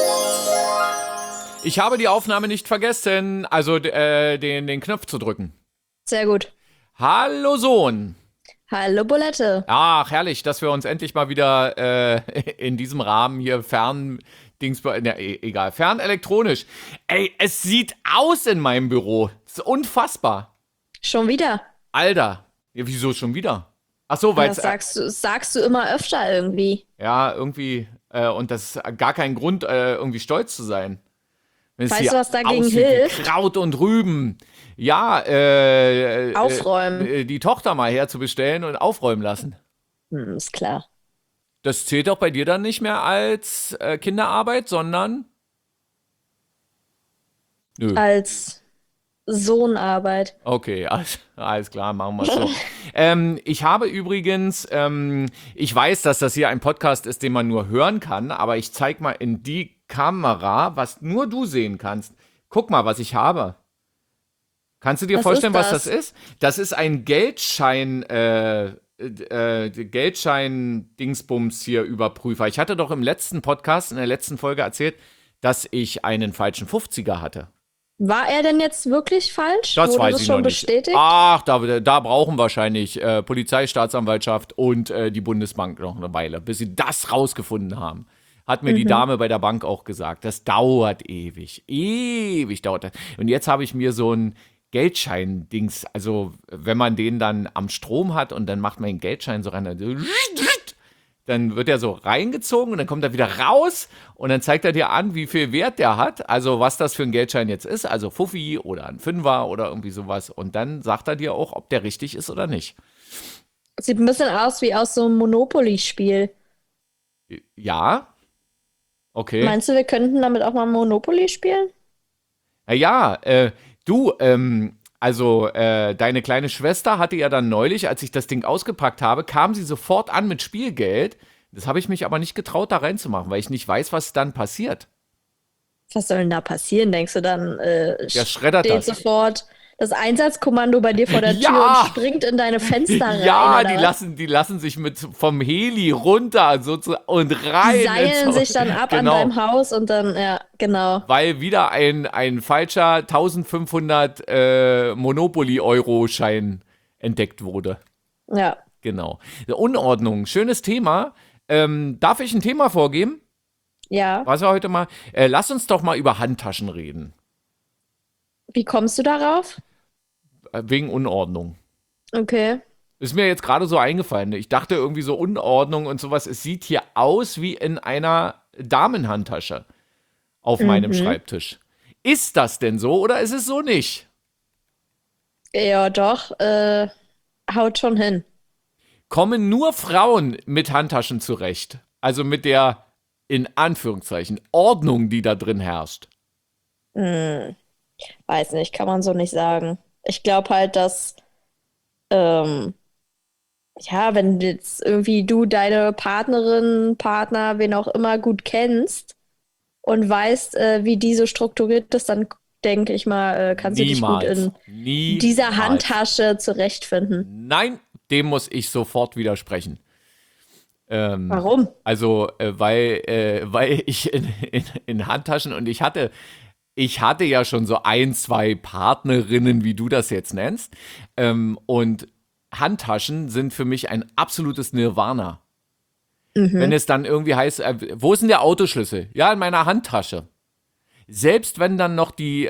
Ich habe die Aufnahme nicht vergessen, also den Knopf zu drücken. Sehr gut. Hallo Sohn. Hallo Bulette. Ach, herrlich, dass wir uns endlich mal wieder in diesem Rahmen hier fernelektronisch. Ey, es sieht aus in meinem Büro. Das ist unfassbar. Schon wieder? Alter. Ja, wieso schon wieder? Ach so, weil Das sagst du immer öfter irgendwie. ja, irgendwie, und das ist gar kein Grund, irgendwie stolz zu sein. Wenn es Weißt hier du, was dagegen aussieht wie hilft? Kraut und Rüben. Ja, Aufräumen. die Tochter mal herzubestellen und aufräumen lassen. Ist klar. Das zählt auch bei dir dann nicht mehr als Kinderarbeit, sondern nö. Als Sohnarbeit. Okay, alles klar, machen wir es so. Ich habe übrigens, ich weiß, dass das hier ein Podcast ist, den man nur hören kann, aber ich zeig mal in die Kamera, was nur du sehen kannst. Guck mal, was ich habe. Kannst du dir Was vorstellen, ist was das? das ist? Das ist ein Geldschein-Dingsbums hier Überprüfer. Ich hatte doch im letzten Podcast, in der letzten Folge erzählt, dass ich einen falschen 50er hatte. War er denn jetzt wirklich falsch? Das Wurde weiß das ich noch schon nicht. bestätigt? Ach, da brauchen wahrscheinlich Polizei, Staatsanwaltschaft und die Bundesbank noch eine Weile, bis sie das rausgefunden haben. Hat mir die Dame bei der Bank auch gesagt. Das dauert ewig. Ewig dauert das. Und jetzt habe ich mir so ein Geldschein-Dings, also wenn man den dann am Strom hat und dann macht man den Geldschein so rein, dann wird er so reingezogen und dann kommt er wieder raus und dann zeigt er dir an, wie viel Wert der hat, also was das für ein Geldschein jetzt ist, also Fuffi oder ein Fünfer oder irgendwie sowas und dann sagt er dir auch, ob der richtig ist oder nicht. Sieht ein bisschen aus wie aus so einem Monopoly-Spiel. Ja, okay. Meinst du, wir könnten damit auch mal Monopoly spielen? Ja, du, also deine kleine Schwester hatte ja dann neulich, als ich das Ding ausgepackt habe, kam sie sofort an mit Spielgeld. Das habe ich mich aber nicht getraut, da reinzumachen, weil ich nicht weiß, was dann passiert. Was soll denn da passieren? Denkst du, dann Der schreddert steht das. sofort das Einsatzkommando bei dir vor der Tür und Ja! springt in deine Fenster rein, Ja, oder was? die lassen sich vom Heli runter und rein. Die seilen ins Haus. sich dann ab an Genau, deinem Haus und dann, ja, genau. weil wieder ein falscher 1500 Monopoly-Euro-Schein entdeckt wurde. Ja, Genau. Unordnung, schönes Thema. Darf ich ein Thema vorgeben? ja. Was wir heute mal. Lass uns doch mal über Handtaschen reden. Wie kommst du darauf? Wegen Unordnung. Okay. Ist mir jetzt gerade so eingefallen. Ich dachte irgendwie so Unordnung und sowas. Es sieht hier aus wie in einer Damenhandtasche auf meinem Mhm. Schreibtisch. Ist das denn so oder ist es so nicht? Ja, doch. Haut schon hin. Kommen nur Frauen mit Handtaschen zurecht? Also mit der, in Anführungszeichen, Ordnung, die da drin herrscht? Hm, weiß nicht, kann man so nicht sagen. Ich glaube halt, dass, ähm, ja, wenn jetzt irgendwie du deine Partnerin, Partner, wen auch immer gut kennst und weißt, wie die so strukturiert ist, dann denke ich mal, kannst du dich gut Niemals. in dieser Niemals. Handtasche zurechtfinden. Nein, dem muss ich sofort widersprechen. Warum? Also, weil ich in Handtaschen und ich hatte ja schon so ein, zwei Partnerinnen, wie du das jetzt nennst. Und Handtaschen sind für mich ein absolutes Nirvana. Wenn Mhm. es dann irgendwie heißt, wo ist denn der Autoschlüssel? Ja, in meiner Handtasche. Selbst wenn dann noch die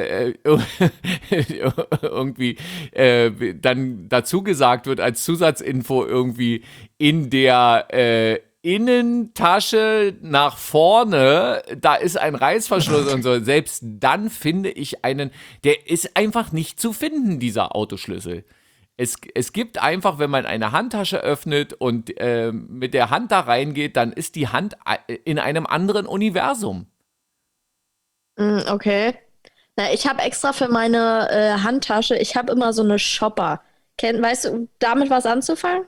irgendwie dann dazu gesagt wird als Zusatzinfo irgendwie in der Innentasche nach vorne, da ist ein Reißverschluss und so. Selbst dann finde ich der ist einfach nicht zu finden, dieser Autoschlüssel. Es gibt einfach, wenn man eine Handtasche öffnet und mit der Hand da reingeht, dann ist die Hand in einem anderen Universum. Okay. Na, ich habe extra für meine Handtasche, ich habe immer so eine Shopper. Weißt du, damit was anzufangen?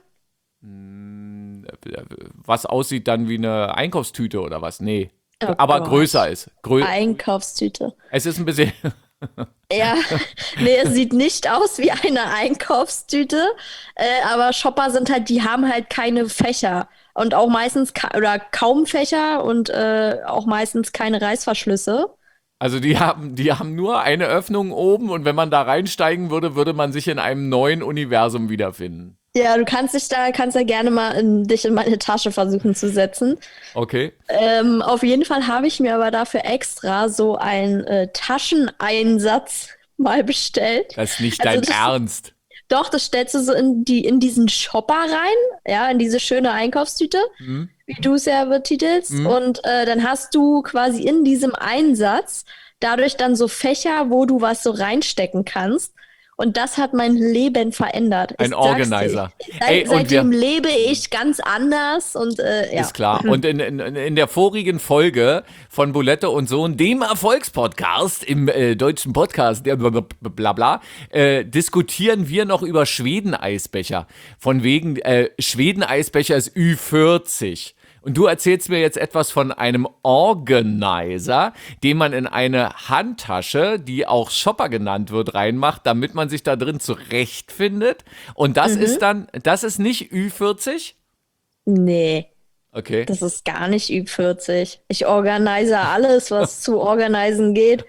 Was aussieht dann wie eine Einkaufstüte oder was? Nee. Oh Aber größer Gott. ist. Einkaufstüte. Es ist ein bisschen. Ja, nee, es sieht nicht aus wie eine Einkaufstüte, aber Shopper sind halt, die haben halt keine Fächer. Und auch meistens oder kaum Fächer und auch meistens keine Reißverschlüsse. Also die haben nur eine Öffnung oben und wenn man da reinsteigen würde, würde man sich in einem neuen Universum wiederfinden. Ja, du kannst ja gerne mal dich in meine Tasche versuchen zu setzen. Okay. Auf jeden Fall habe ich mir aber dafür extra so einen Tascheneinsatz mal bestellt. Das ist nicht Also dein Ernst. doch, das stellst du so in diesen Shopper rein, ja, in diese schöne Einkaufstüte, Hm? wie du es ja betitelst. Hm? Und dann hast du quasi in diesem Einsatz dadurch dann so Fächer, wo du was so reinstecken kannst. Und das hat mein Leben verändert. Ein Ich sag's dir. Organizer. Ey, und Seitdem lebe ich ganz anders und ja. ist klar. Und in der vorigen Folge von Bulette und Sohn, dem Erfolgspodcast im deutschen Podcast, der bla, diskutieren wir noch über Schweden-Eisbecher. Von wegen, Schweden-Eisbecher ist Ü40. Und du erzählst mir jetzt etwas von einem Organizer, den man in eine Handtasche, die auch Shopper genannt wird, reinmacht, damit man sich da drin zurechtfindet. Und das das ist nicht Ü40? Nee, Okay. das ist gar nicht Ü40. Ich organise alles, was zu organisieren geht.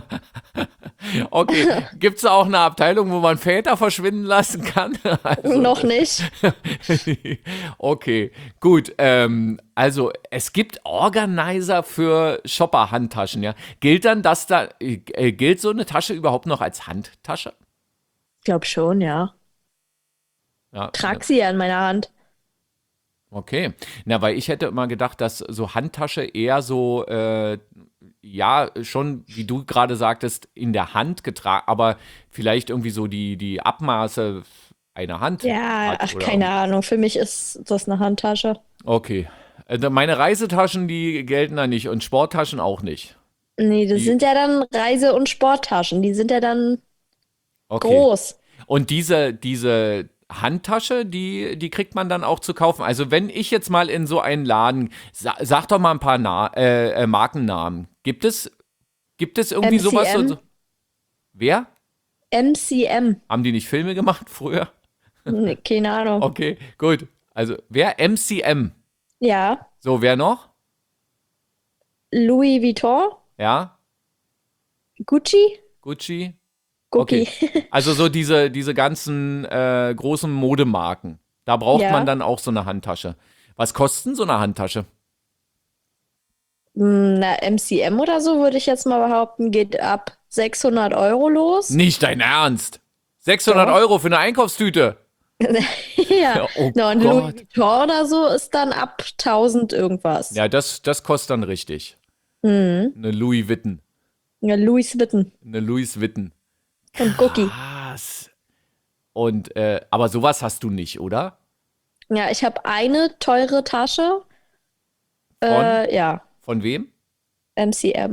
Okay. Gibt es auch eine Abteilung, wo man Väter verschwinden lassen kann? Also, Noch nicht. okay, gut. Also es gibt Organizer für Shopper-Handtaschen, ja. Gilt dann gilt so eine Tasche überhaupt noch als Handtasche? Ich glaube schon, ja. Ja. Trag sie ja in meiner Hand. Okay. Na, weil ich hätte immer gedacht, dass so Handtasche eher so, ja, schon, wie du gerade sagtest, in der Hand getragen, aber vielleicht irgendwie so die Abmaße einer Hand Ja, hat. ach, Oder keine Ahnung. Für mich ist das eine Handtasche. okay. Meine Reisetaschen, die gelten da nicht und Sporttaschen auch nicht. Nee, das Die- sind ja dann Reise- und Sporttaschen. Die sind ja dann Okay. groß. Und diese Handtasche, die kriegt man dann auch zu kaufen. Also wenn ich jetzt mal in so einen Laden, sag doch mal ein paar Markennamen. Gibt es irgendwie sowas? MCM. Wer? MCM. Haben die nicht Filme gemacht früher? Nee, keine Ahnung. Okay, gut. Also wer? MCM. Ja, So, wer noch? Louis Vuitton, Ja? Gucci, Gucci? Gucci. Okay. Also so diese ganzen großen Modemarken. Da braucht Ja. man dann auch so eine Handtasche. Was kostet so eine Handtasche? Na, MCM oder so würde ich jetzt mal behaupten, geht ab 600 Euro los. Nicht dein Ernst. 600 Doch. Euro für eine Einkaufstüte. Ja. Oh Na, und Gott. Louis Vuitton oder so ist dann ab 1000 irgendwas. Ja, das kostet dann richtig. Mhm. Eine Louis Vuitton. Ja, Louis Vuitton Eine Louis Vuitton. und Gucci. Krass. Und, aber sowas hast du nicht, oder? Ja, ich habe eine teure Tasche. Ja, Von wem? MCM.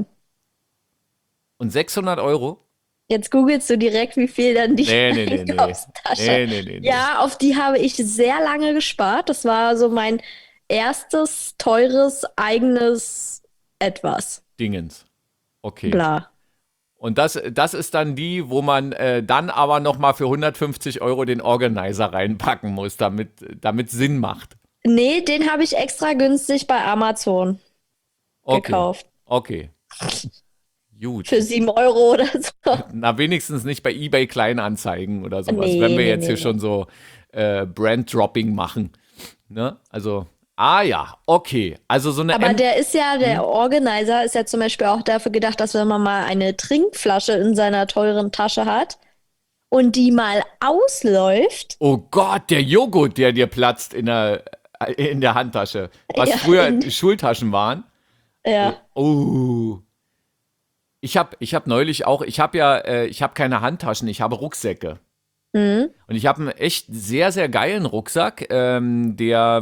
Und 600 Euro? Jetzt googelst du direkt, wie viel dann die Nee. Einkaufstasche. Nee. Ja, auf die habe ich sehr lange gespart. Das war so mein erstes teures eigenes etwas. Dingens. Okay. Bla. Und das ist dann die, wo man dann aber nochmal für 150 Euro den Organizer reinpacken muss, damit Sinn macht. Nee, den habe ich extra günstig bei Amazon Okay. gekauft. Okay. Gut. Für 7 Euro oder so. Na, wenigstens nicht bei eBay Kleinanzeigen oder sowas, Nee, wenn wir nee, jetzt nee, hier nee. schon so Brand-Dropping machen. Ne? Also, ja, okay. Also so eine Aber der Organizer ist ja zum Beispiel auch dafür gedacht, dass wenn man mal eine Trinkflasche in seiner teuren Tasche hat und die mal ausläuft, Oh Gott, der Joghurt, der dir platzt in der Handtasche. Was Ja, früher Schultaschen waren. ja, Oh. Ich hab neulich auch, ich habe keine Handtaschen, ich habe Rucksäcke. mhm. Und ich habe einen echt sehr, sehr geilen Rucksack, der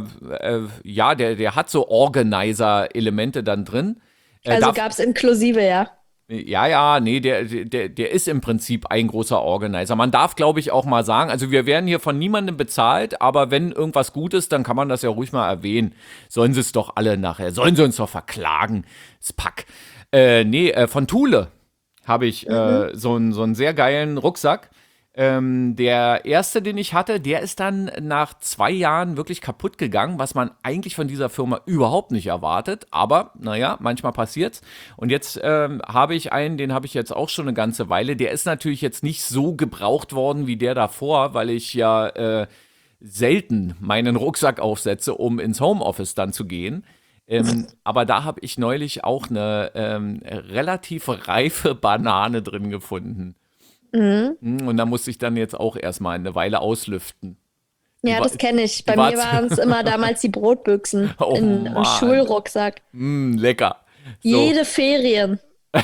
hat so Organizer-Elemente dann drin. Also gab es inklusive, ja. Ja, nee, der ist im Prinzip ein großer Organizer. Man darf, glaube ich, auch mal sagen, also wir werden hier von niemandem bezahlt, aber wenn irgendwas gut ist, dann kann man das ja ruhig mal erwähnen. Sollen sie es doch alle nachher, sollen sie uns doch verklagen, das Pack. Von Thule habe ich so einen sehr geilen Rucksack. Der erste, den ich hatte, der ist dann nach 2 Jahren wirklich kaputt gegangen, was man eigentlich von dieser Firma überhaupt nicht erwartet. Aber naja, manchmal passiert's. Und jetzt habe ich einen, den habe ich jetzt auch schon eine ganze Weile. Der ist natürlich jetzt nicht so gebraucht worden wie der davor, weil ich ja selten meinen Rucksack aufsetze, um ins Homeoffice dann zu gehen. Aber da habe ich neulich auch eine relativ reife Banane drin gefunden. Mhm. Und da musste ich dann jetzt auch erstmal eine Weile auslüften. Die Ja, war, das kenne ich. die Bei war mir waren es immer damals die Brotbüchsen oh im Mann, Schulrucksack. lecker. So. Jede Ferien.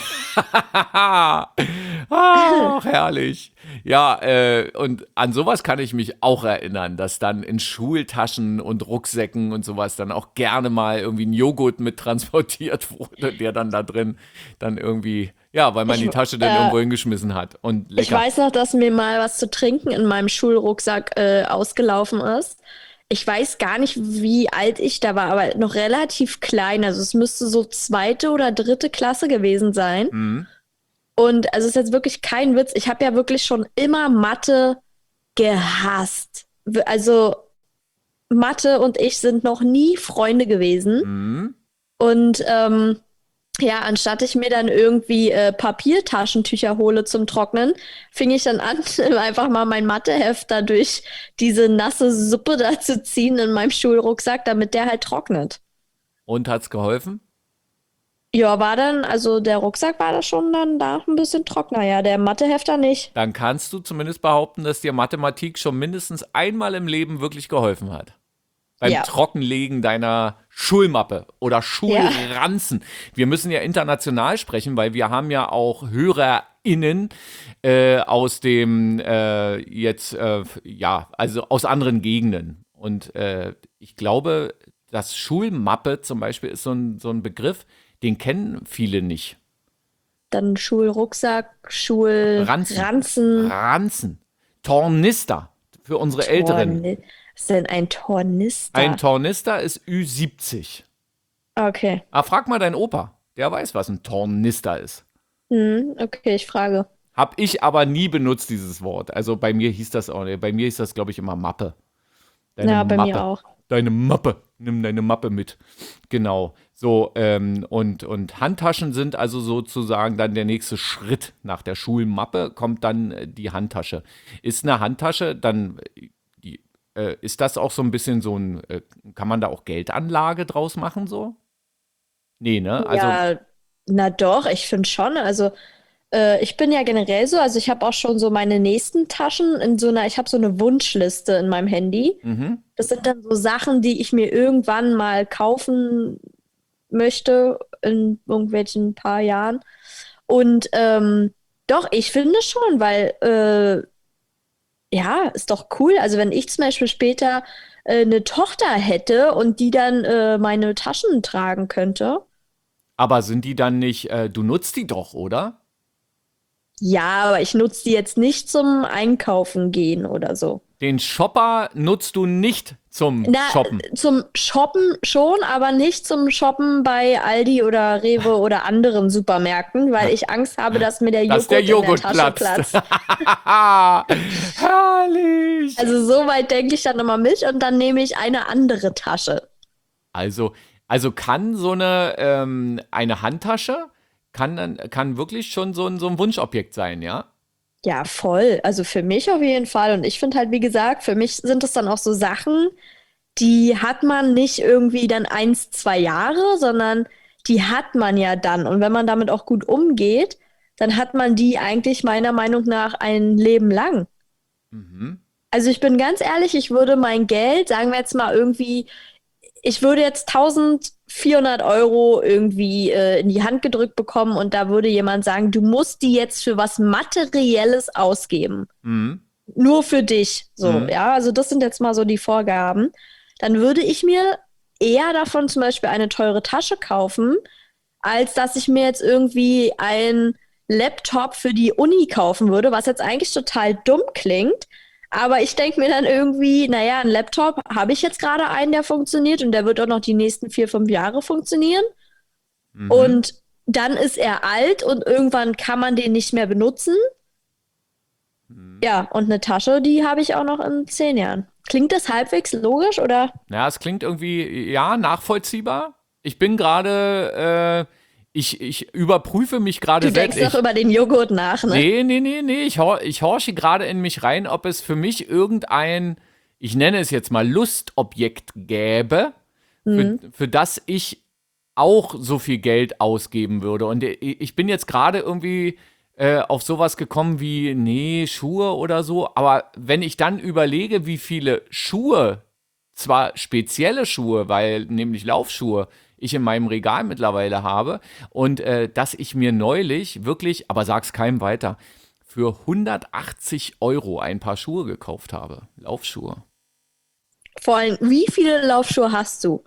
Ach, herrlich. Ja, und an sowas kann ich mich auch erinnern, dass dann in Schultaschen und Rucksäcken und sowas dann auch gerne mal irgendwie ein Joghurt mit transportiert wurde, der dann da drin dann irgendwie, ja, weil man Ich, die Tasche dann äh, irgendwo hingeschmissen hat. Und Ich lecker. weiß noch, dass mir mal was zu trinken in meinem Schulrucksack ausgelaufen ist. Ich weiß gar nicht, wie alt ich da war, aber noch relativ klein. Also es müsste so 2. oder 3. Klasse gewesen sein. Mhm. Und also es ist jetzt wirklich kein Witz. Ich habe ja wirklich schon immer Mathe gehasst. Also Mathe und ich sind noch nie Freunde gewesen. Mhm. Und ja, anstatt ich mir dann irgendwie Papiertaschentücher hole zum Trocknen, fing ich dann an, einfach mal mein Matheheft da durch diese nasse Suppe da zu ziehen in meinem Schulrucksack, damit der halt trocknet. Und hat's geholfen? Ja, war dann, also der Rucksack war da schon dann da ein bisschen trockener, ja, der Mathehefter nicht. Dann kannst du zumindest behaupten, dass dir Mathematik schon mindestens einmal im Leben wirklich geholfen hat. Beim Ja, Trockenlegen deiner Schulmappe oder ja, Schulranzen. Wir müssen ja international sprechen, weil wir haben ja auch HörerInnen aus dem ja, also aus anderen Gegenden. Und ich glaube, das Schulmappe zum Beispiel ist so ein Begriff, den kennen viele nicht. dann Schulrucksack, Ranzen. Schulranzen, Ranzen. Tornister für unsere Älteren. Was ist denn ein Ein Tornister? Tornister ist Ü70. Okay. Ah, frag mal deinen Opa. Der weiß, was ein Tornister ist. Okay, ich frage. Hab ich aber nie benutzt, dieses Wort. Also bei mir hieß das auch nicht. Bei mir hieß das, glaube ich, immer Mappe. Deine Ja, bei mir Mappe. auch. Deine Mappe. Nimm deine Mappe mit. Genau. So, und Handtaschen sind also sozusagen dann der nächste Schritt. Nach der Schulmappe kommt dann die Handtasche. Ist eine Handtasche dann, ist das auch so ein bisschen so ein, kann man da auch Geldanlage draus machen so? Nee, ne? Also, Ja, na doch, ich finde schon. Also, ich bin ja generell so, also ich habe auch schon so meine nächsten Taschen in so einer, ich habe so eine Wunschliste in meinem Handy. mhm. Das sind dann so Sachen, die ich mir irgendwann mal kaufen möchte in irgendwelchen paar Jahren. Und doch, ich finde schon, weil ja, ist doch cool. Also wenn ich zum Beispiel später eine Tochter hätte und die dann meine Taschen tragen könnte. Aber sind die dann nicht, du nutzt die doch, oder? Ja, aber ich nutze die jetzt nicht zum Einkaufen gehen oder so. Den Shopper nutzt du nicht zum Na, Shoppen. zum Shoppen schon, aber nicht zum Shoppen bei Aldi oder Rewe oder anderen Supermärkten, weil ich Angst habe, dass mir der Dass der Joghurt in der Joghurt Tasche platzt. platzt. Herrlich. Also so weit denke ich dann immer mit und dann nehme ich eine andere Tasche. Also, also kann so eine Handtasche, kann wirklich schon so ein Wunschobjekt sein, ja? Ja, voll. Also für mich auf jeden Fall. Und ich finde halt, wie gesagt, für mich sind es dann auch so Sachen, die hat man nicht irgendwie dann 1, 2 Jahre, sondern die hat man ja dann. Und wenn man damit auch gut umgeht, dann hat man die eigentlich meiner Meinung nach ein Leben lang. Mhm. Also ich bin ganz ehrlich, ich würde mein Geld, sagen wir jetzt mal irgendwie, ich würde jetzt 1.400 € irgendwie in die Hand gedrückt bekommen und da würde jemand sagen, du musst die jetzt für was Materielles ausgeben. Mhm. Nur für dich. So, Mhm. ja, also das sind jetzt mal so die Vorgaben. Dann würde ich mir eher davon zum Beispiel eine teure Tasche kaufen, als dass ich mir jetzt irgendwie ein Laptop für die Uni kaufen würde, was jetzt eigentlich total dumm klingt. Aber ich denke mir dann irgendwie, naja, ein Laptop habe ich jetzt gerade einen, der funktioniert und der wird auch noch die nächsten 4, 5 Jahre funktionieren. Mhm. Und dann ist er alt und irgendwann kann man den nicht mehr benutzen. Ja, und eine Tasche, die habe ich auch noch in 10 Jahren. Klingt das halbwegs logisch, oder? Ja, es klingt irgendwie, ja, nachvollziehbar. Ich bin gerade, ich überprüfe mich gerade Du denkst selbst. doch über den Joghurt nach, ne? Nee. Ich horche gerade in mich rein, ob es für mich irgendein, ich nenne es jetzt mal Lustobjekt gäbe, für das ich auch so viel Geld ausgeben würde. Und ich bin jetzt gerade irgendwie auf sowas gekommen wie, nee, Schuhe oder so. Aber wenn ich dann überlege, wie viele Schuhe, zwar spezielle Schuhe, weil nämlich Laufschuhe, ich in meinem Regal mittlerweile habe und dass ich mir neulich wirklich, aber sag's keinem weiter, für 180 € ein paar Schuhe gekauft habe. Laufschuhe. Vor allem, wie viele Laufschuhe hast du?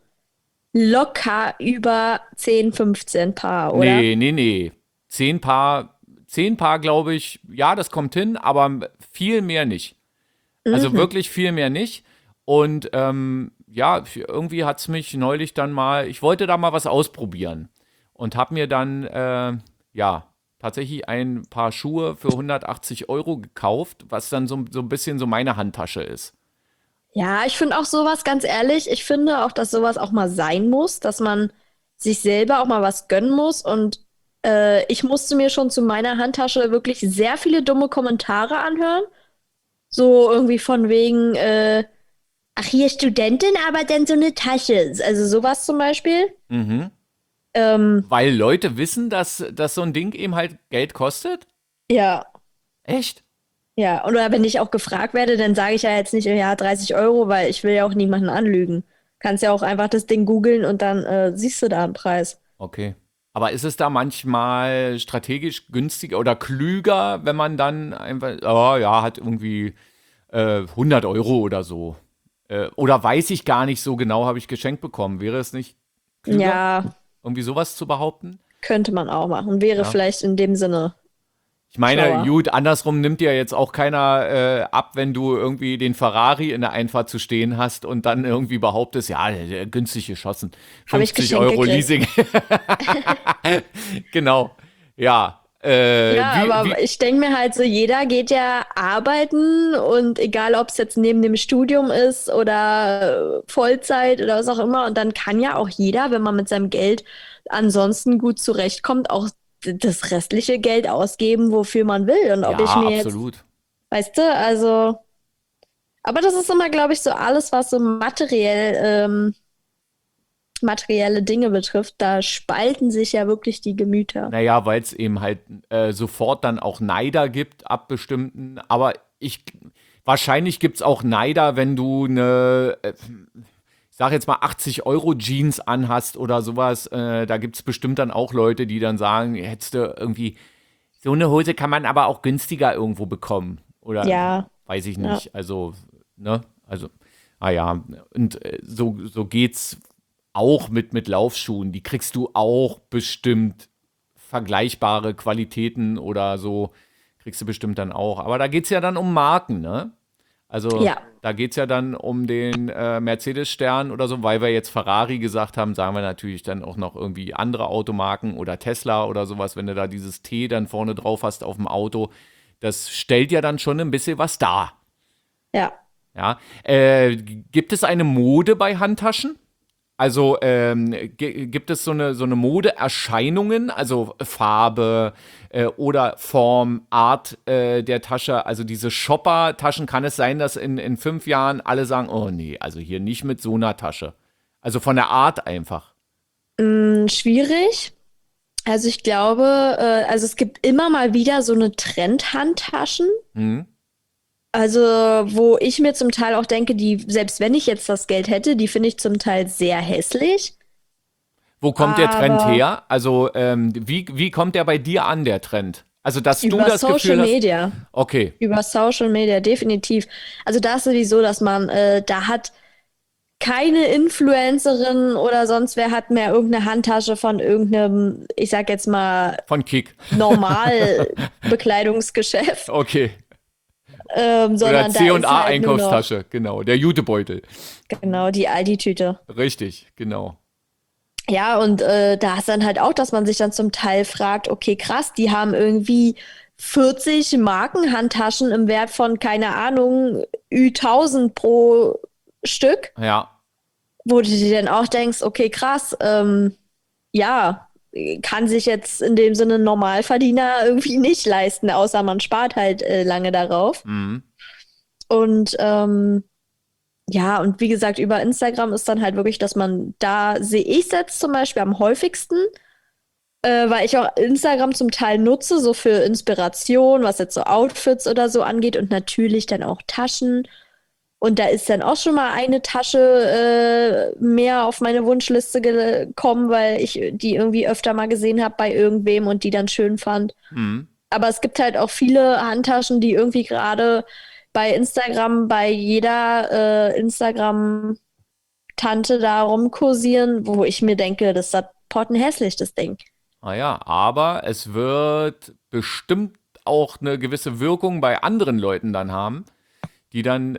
Locker über 10, 15 Paar, oder? Nee. 10 Paar, 10 Paar glaube ich, ja, das kommt hin, aber viel mehr nicht. Also Mhm. wirklich viel mehr nicht. Und ja, irgendwie hat es mich neulich dann mal, ich wollte da mal was ausprobieren und habe mir dann, ja, tatsächlich ein paar Schuhe für 180 € gekauft, was dann so ein bisschen so meine Handtasche ist. Ja, ich finde auch sowas, ganz ehrlich, ich finde auch, dass sowas auch mal sein muss, dass man sich selber auch mal was gönnen muss. Und ich musste mir schon zu meiner Handtasche wirklich sehr viele dumme Kommentare anhören. So irgendwie von wegen, ach hier Studentin, aber denn so eine Tasche. Also sowas zum Beispiel. Mhm. Ähm, Weil Leute wissen, dass so ein Ding eben halt Geld kostet? ja, Echt? ja. Oder wenn ich auch gefragt werde, dann sage ich ja jetzt nicht, ja, 30 Euro, weil ich will ja auch niemanden anlügen. Kannst ja auch einfach das Ding googeln und dann siehst du da einen Preis. Okay. Aber ist es da manchmal strategisch günstiger oder klüger, wenn man dann einfach, oh ja, hat irgendwie 100 € oder so? Oder weiß ich gar nicht so genau, habe ich geschenkt bekommen. Wäre es nicht klüger, Ja, irgendwie sowas zu behaupten? könnte man auch machen. Wäre Ja. vielleicht in dem Sinne Ich meine, schlauer. gut, andersrum nimmt dir jetzt auch keiner ab, wenn du irgendwie den Ferrari in der Einfahrt zu stehen hast und dann irgendwie behauptest, ja, günstig geschossen, Habe ich 50 geschenkt Euro gekriegt. Leasing. Genau. Ja. Ja, aber ich denke mir halt so, jeder geht ja arbeiten und egal, ob es jetzt neben dem Studium ist oder Vollzeit oder was auch immer, und dann kann ja auch jeder, wenn man mit seinem Geld ansonsten gut zurechtkommt, auch das restliche Geld ausgeben, wofür man will. Und ob ich Ja, mir jetzt, absolut. weißt du, also, aber das ist immer, glaube ich, so alles, was so materielle Dinge betrifft, da spalten sich ja wirklich die Gemüter. Naja, weil es eben halt sofort dann auch Neider gibt ab bestimmten, aber wahrscheinlich gibt es auch Neider, wenn du eine, ich sag jetzt mal 80 € Jeans anhast oder sowas, da gibt es bestimmt dann auch Leute, die dann sagen, hättest du irgendwie, so eine Hose kann man aber auch günstiger irgendwo bekommen. Oder Ja, weiß ich ja, nicht. Also, ne? Also, ja. Und so geht's auch mit Laufschuhen. Die kriegst du auch bestimmt vergleichbare Qualitäten oder so. Kriegst du bestimmt dann auch. Aber da geht's ja dann um Marken, ne? Also ja. da geht es ja dann um den Mercedes-Stern oder so, weil wir jetzt Ferrari gesagt haben, sagen wir natürlich dann auch noch irgendwie andere Automarken oder Tesla oder sowas, wenn du da dieses T dann vorne drauf hast auf dem Auto, das stellt ja dann schon ein bisschen was dar. Ja. Ja. Gibt es eine Mode bei Handtaschen? Also gibt es so eine Modeerscheinungen, also Farbe oder Form, Art der Tasche, also diese Shopper-Taschen, kann es sein, dass in 5 Jahren alle sagen, oh nee, also hier nicht mit so einer Tasche. Also von der Art einfach. Schwierig. Also ich glaube, also es gibt immer mal wieder so eine Trend-Handtaschen. Hm? Also, wo ich mir zum Teil auch denke, die, selbst wenn ich jetzt das Geld hätte, die finde ich zum Teil sehr hässlich. Wo kommt der Trend Aber her? Also wie kommt der bei dir an, der Trend? Also dass du über das Social Gefühl hast, Media, okay, über Social Media definitiv. Also da ist sowieso, dass man, da hat keine Influencerin oder sonst wer hat mehr irgendeine Handtasche von irgendeinem, ich sag jetzt mal, von Kick. Normal-Bekleidungsgeschäft, Okay. Oder sondern da C und ist A halt nur noch, Einkaufstasche, genau, der Jutebeutel. genau, die Aldi-Tüte. Richtig, genau. Ja, und da ist dann halt auch, dass man sich dann zum Teil fragt, okay, krass, die haben irgendwie 40 Markenhandtaschen im Wert von, keine Ahnung, Ü 1000 pro Stück, Ja. wo du dir dann auch denkst, okay, krass, ja, kann sich jetzt in dem Sinne ein Normalverdiener irgendwie nicht leisten, außer man spart halt lange darauf. Mhm. Und ja, und wie gesagt, über Instagram ist dann halt wirklich, dass man, da sehe ich es jetzt zum Beispiel am häufigsten, weil ich auch Instagram zum Teil nutze, so für Inspiration, was jetzt so Outfits oder so angeht und natürlich dann auch Taschen. Und da ist dann auch schon mal eine Tasche mehr auf meine Wunschliste gekommen, weil ich die irgendwie öfter mal gesehen habe bei irgendwem und die dann schön fand. Mhm. Aber es gibt halt auch viele Handtaschen, die irgendwie gerade bei Instagram, bei jeder Instagram-Tante da rumkursieren, wo ich mir denke, das ist pottenhässlich, das Ding. Ah ja, aber es wird bestimmt auch eine gewisse Wirkung bei anderen Leuten dann haben, die dann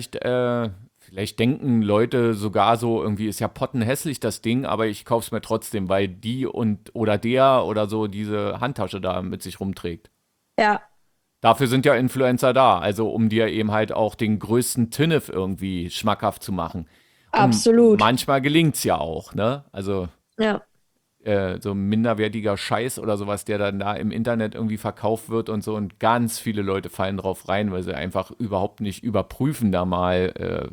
vielleicht denken Leute sogar so, irgendwie ist ja pottenhässlich das Ding, aber ich kauf's mir trotzdem, weil die und oder der oder so diese Handtasche da mit sich rumträgt. Ja, Dafür sind ja Influencer da, also um dir eben halt auch den größten Tinnef irgendwie schmackhaft zu machen. Und absolut. manchmal gelingt's ja auch, ne? Also Ja. so minderwertiger Scheiß oder sowas, der dann da im Internet irgendwie verkauft wird und so. Und ganz viele Leute fallen drauf rein, weil sie einfach überhaupt nicht überprüfen da mal,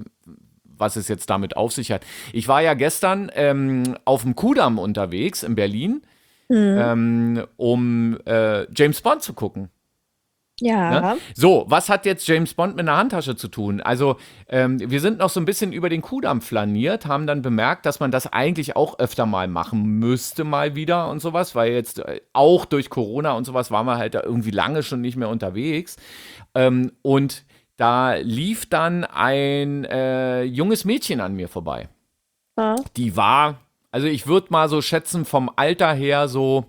was es jetzt damit auf sich hat. Ich war ja gestern auf dem Kudamm unterwegs in Berlin, Hm. um James Bond zu gucken. Ne? Ja. So, was hat jetzt James Bond mit einer Handtasche zu tun? Also, wir sind noch so ein bisschen über den Kudamm flaniert, haben dann bemerkt, dass man das eigentlich auch öfter mal machen müsste, mal wieder und sowas, weil jetzt auch durch Corona und sowas waren wir halt da irgendwie lange schon nicht mehr unterwegs. Und da lief dann ein junges Mädchen an mir vorbei. Ja. Die war, also ich würde mal so schätzen, vom Alter her so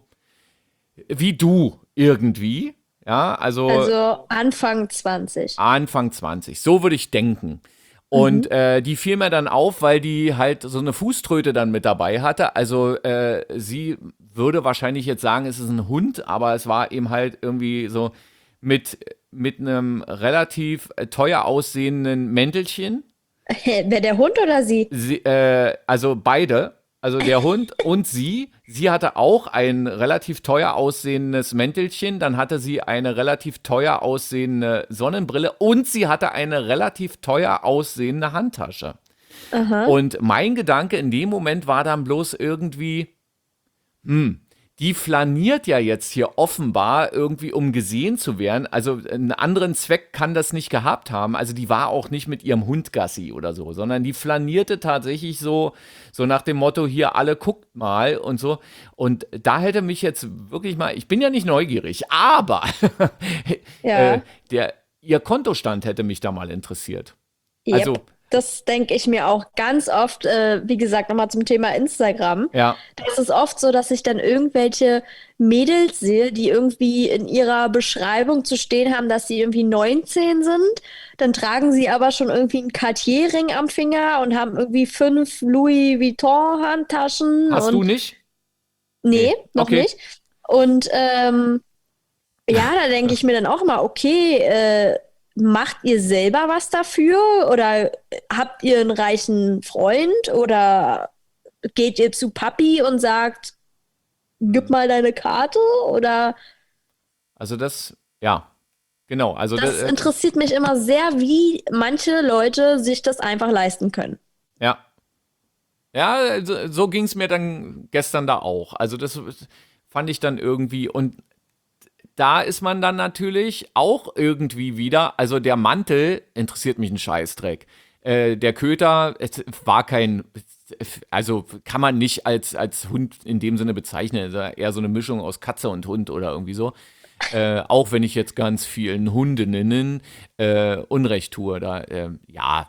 wie du irgendwie. Ja, also Also Anfang 20. Anfang 20, so würde ich denken. Mhm. Und die fiel mir dann auf, weil die halt so eine Fußtröte dann mit dabei hatte. Also sie würde wahrscheinlich jetzt sagen, es ist ein Hund, aber es war eben halt irgendwie so mit, mit einem relativ teuer aussehenden Mäntelchen. Wer, der Hund oder sie? Also beide, also der Hund und sie. Sie hatte auch ein relativ teuer aussehendes Mäntelchen, dann hatte sie eine relativ teuer aussehende Sonnenbrille und sie hatte eine relativ teuer aussehende Handtasche. Aha. Und mein Gedanke in dem Moment war dann bloß irgendwie, die flaniert ja jetzt hier offenbar irgendwie, um gesehen zu werden. Also einen anderen Zweck kann das nicht gehabt haben. Also die war auch nicht mit ihrem Hund Gassi oder so, sondern die flanierte tatsächlich so nach dem Motto, hier alle guckt mal und so. Und da hätte mich jetzt wirklich mal, ich bin ja nicht neugierig, aber äh, Ja. ihr Kontostand hätte mich da mal interessiert. Yep. Also, Das denke ich mir auch ganz oft, wie gesagt, nochmal zum Thema Instagram. ja, Da ist es oft so, dass ich dann irgendwelche Mädels sehe, die irgendwie in ihrer Beschreibung zu stehen haben, dass sie irgendwie 19 sind. Dann tragen sie aber schon irgendwie einen Cartier-Ring am Finger und haben irgendwie 5 Louis Vuitton-Handtaschen hast du und nicht? Nee. nee, noch Okay. nicht. Und ja, da denke ich mir dann auch immer, okay, macht ihr selber was dafür? Oder habt ihr einen reichen Freund? Oder geht ihr zu Papi und sagt, gib mal deine Karte? Oder Also das, ja, genau. Also das interessiert mich immer sehr, wie manche Leute sich das einfach leisten können. ja. Ja, so ging es mir dann gestern da auch. Also das fand ich dann irgendwie, und da ist man dann natürlich auch irgendwie wieder, also der Mantel interessiert mich einen Scheißdreck. Der Köter, es war kein, also kann man nicht als Hund in dem Sinne bezeichnen, es ist eher so eine Mischung aus Katze und Hund oder irgendwie so. Auch wenn ich jetzt ganz vielen Hundinnen Unrecht tue, da, ja.